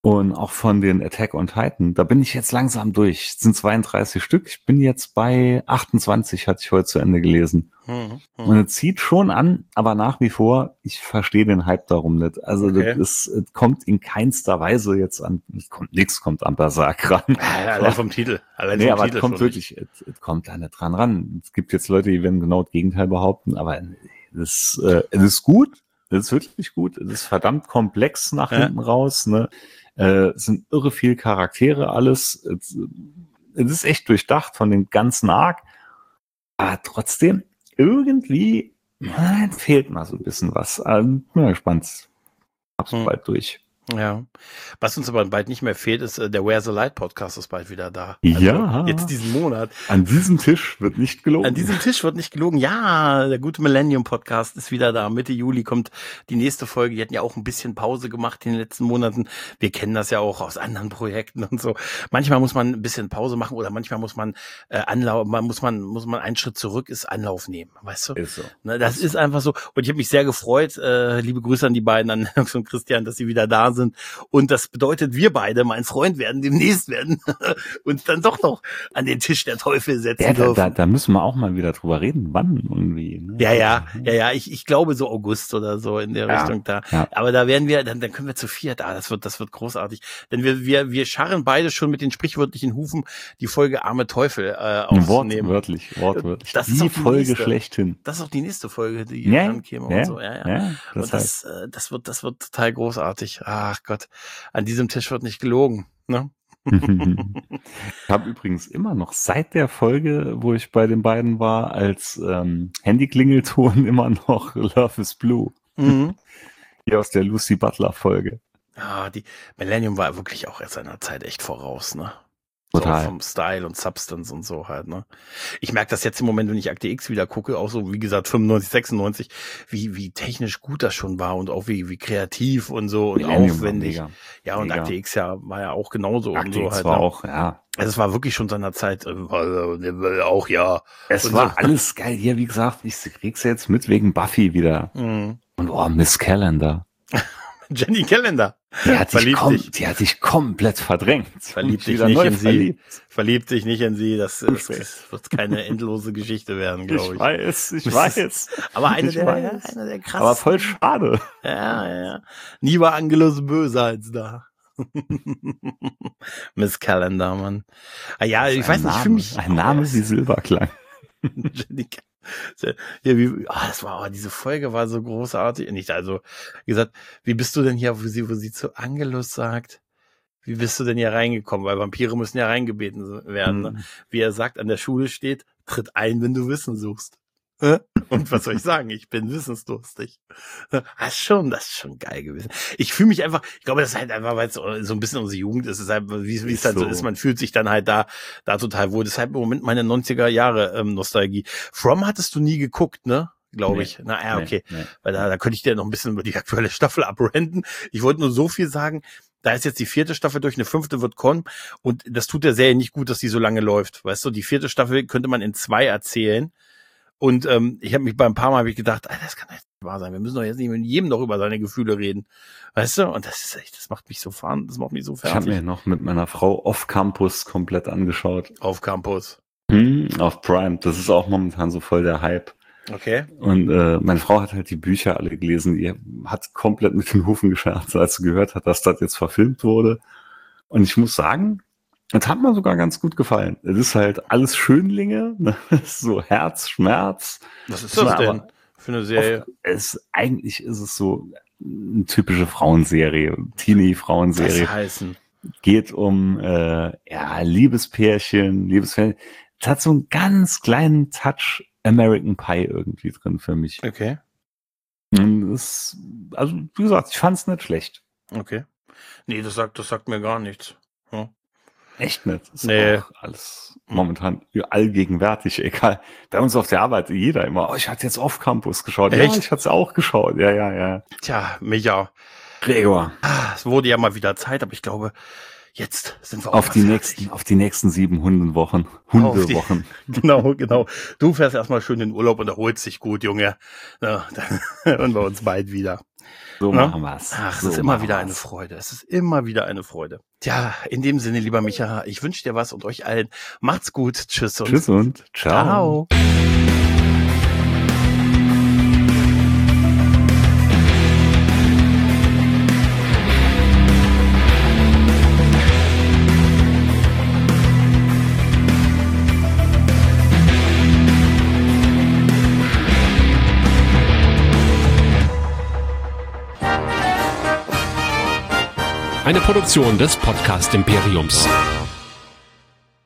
S3: Und auch von den Attack on Titan, da bin ich jetzt langsam durch. Es sind 32 Stück. Ich bin jetzt bei 28, hatte ich heute zu Ende gelesen. Und es zieht schon an, aber nach wie vor, ich verstehe den Hype darum nicht. Also das kommt in keinster Weise jetzt an, nichts kommt an Berserk ran.
S2: Ja, allein vom Titel.
S3: Aber es kommt wirklich, es kommt da nicht dran ran. Es gibt jetzt Leute, die werden genau das Gegenteil behaupten, aber es ist gut, es ist wirklich gut, es ist verdammt komplex nach hinten raus, ne? Es sind irre viel Charaktere, alles. Es ist echt durchdacht von den ganzen Arc. Aber trotzdem, irgendwie fehlt mal so ein bisschen was. Bin mal gespannt. Hab's bald durch.
S2: Ja. Was uns aber bald nicht mehr fehlt, ist der Where the Light Podcast ist bald wieder da.
S3: Also ja.
S2: Jetzt diesen Monat.
S3: An diesem Tisch wird nicht gelogen.
S2: An diesem Tisch wird nicht gelogen. Ja, der gute Millennium Podcast ist wieder da. Mitte Juli kommt die nächste Folge. Die hatten ja auch ein bisschen Pause gemacht in den letzten Monaten. Wir kennen das ja auch aus anderen Projekten und so. Manchmal muss man ein bisschen Pause machen oder manchmal muss man muss man einen Schritt zurück, ist Anlauf nehmen. Weißt du?
S3: Ist so.
S2: Ne, das ist einfach so. Und ich habe mich sehr gefreut. Liebe Grüße an die beiden, an Alex und Christian, dass sie wieder da sind. Und das bedeutet, wir beide, mein Freund, demnächst uns dann doch noch an den Tisch der Teufel setzen dürfen.
S3: Da müssen wir auch mal wieder drüber reden, wann und wie. Ne?
S2: Ja. Ich glaube so August oder so in der Richtung da. Ja. Aber da werden wir, dann können wir zu viert. Das wird großartig. Denn wir scharren beide schon mit den sprichwörtlichen Hufen die Folge Arme Teufel aufzunehmen.
S3: Wortwörtlich.
S2: Das
S3: ist die Folge schlechthin.
S2: Das ist auch die nächste Folge, die dann käme und so. Ja. Und das wird total großartig. Ach Gott, an diesem Tisch wird nicht gelogen, ne?
S3: Ich habe übrigens immer noch seit der Folge, wo ich bei den beiden war, als Handyklingelton immer noch Love is Blue. Hier aus der Lucy Butler Folge.
S2: Ja, die Millennium war wirklich auch seiner Zeit echt voraus, ne?
S3: Total.
S2: So vom Style und Substance und so halt, ne? Ich merke das jetzt im Moment, wenn ich Akte X wieder gucke, auch so, wie gesagt, 95, 96, wie technisch gut das schon war und auch wie kreativ und so und aufwendig. Ja, und Akte X war ja auch genauso.
S3: Akte
S2: und so
S3: X
S2: halt.
S3: War auch, ja.
S2: Also es war wirklich schon seiner Zeit, auch, ja.
S3: Es war so. Alles geil. Hier, wie gesagt, ich krieg's jetzt mit wegen Buffy wieder. Und Miss Calendar.
S2: Jenny Calendar.
S3: Die hat dich komplett verdrängt.
S2: Verliebt dich nicht in sie. Verliebt dich nicht in sie. Das wird keine endlose Geschichte werden, glaube ich.
S3: Ich weiß.
S2: Aber eine der krassesten.
S3: Aber voll schade.
S2: Ja. Nie war Angelus böser als da. Miss Calendar, Mann. Ah, ich weiß nicht, ich fühle mich...
S3: Ein Name wie Silberklang.
S2: Jenny Calendar. Diese Folge war so großartig. Nicht, also, wie gesagt, wie bist du denn hier, wo sie zu Angelus sagt, wie bist du denn hier reingekommen? Weil Vampire müssen ja reingebeten werden, ne? Wie er sagt, an der Schule steht, tritt ein, wenn du Wissen suchst. Und was soll ich sagen? Ich bin wissensdurstig. Das ist schon geil gewesen. Ich fühle mich einfach, ich glaube, das ist halt einfach, weil es so ein bisschen unsere Jugend ist, halt, wie es halt so ist, man fühlt sich dann halt da total wohl. Deshalb im Moment meine 90er Jahre Nostalgie. From hattest du nie geguckt, ne? Glaube ich. Okay. Nee. Weil da könnte ich dir noch ein bisschen über die aktuelle Staffel abrenten. Ich wollte nur so viel sagen, da ist jetzt die 4. Staffel durch, eine 5. wird kommen und das tut der Serie nicht gut, dass die so lange läuft. Weißt du, die 4. Staffel könnte man in 2 erzählen. Und ich habe mich bei ein paar Mal gedacht, das kann nicht wahr sein. Wir müssen doch jetzt nicht mit jedem noch über seine Gefühle reden. Weißt du? Und das ist echt, das macht mich so fertig.
S3: Ich habe mir noch mit meiner Frau Off-Campus komplett angeschaut.
S2: Auf Campus?
S3: Auf Prime. Das ist auch momentan so voll der Hype.
S2: Okay.
S3: Und meine Frau hat halt die Bücher alle gelesen. Die hat komplett mit den Hufen geschert, als sie gehört hat, dass das jetzt verfilmt wurde. Und ich muss sagen, das hat mir sogar ganz gut gefallen. Es ist halt alles Schönlinge, ne? So Herzschmerz.
S2: Was ist das denn für eine Serie?
S3: Eigentlich ist es so eine typische Frauenserie, Teenie-Frauenserie.
S2: Was heißen?
S3: Geht um Liebespärchen. Es hat so einen ganz kleinen Touch American Pie irgendwie drin für mich.
S2: Okay.
S3: Und also wie gesagt, ich fand es nicht schlecht.
S2: Okay. Nee, das sagt mir gar nichts. Hm.
S3: Echt nicht. Das ist auch alles momentan allgegenwärtig, egal. Bei uns auf der Arbeit jeder immer, ich hatte jetzt auf Campus geschaut.
S2: Echt?
S3: Ja, ich hatte es auch geschaut. Ja.
S2: Tja, Micha.
S3: Gregor.
S2: Es wurde ja mal wieder Zeit, aber ich glaube, jetzt sind wir auch
S3: auf die nächsten 7 Hundewochen. Hundewochen.
S2: Genau. Du fährst erstmal schön in den Urlaub und erholst dich gut, Junge. Ja, dann hören wir uns bald wieder.
S3: So machen wir's.
S2: Ach, es ist immer wieder eine Freude. Es ist immer wieder eine Freude. Tja, in dem Sinne, lieber Micha, ich wünsche dir was und euch allen. Macht's gut. Tschüss und
S3: ciao.
S4: Eine Produktion des Podcast Imperiums.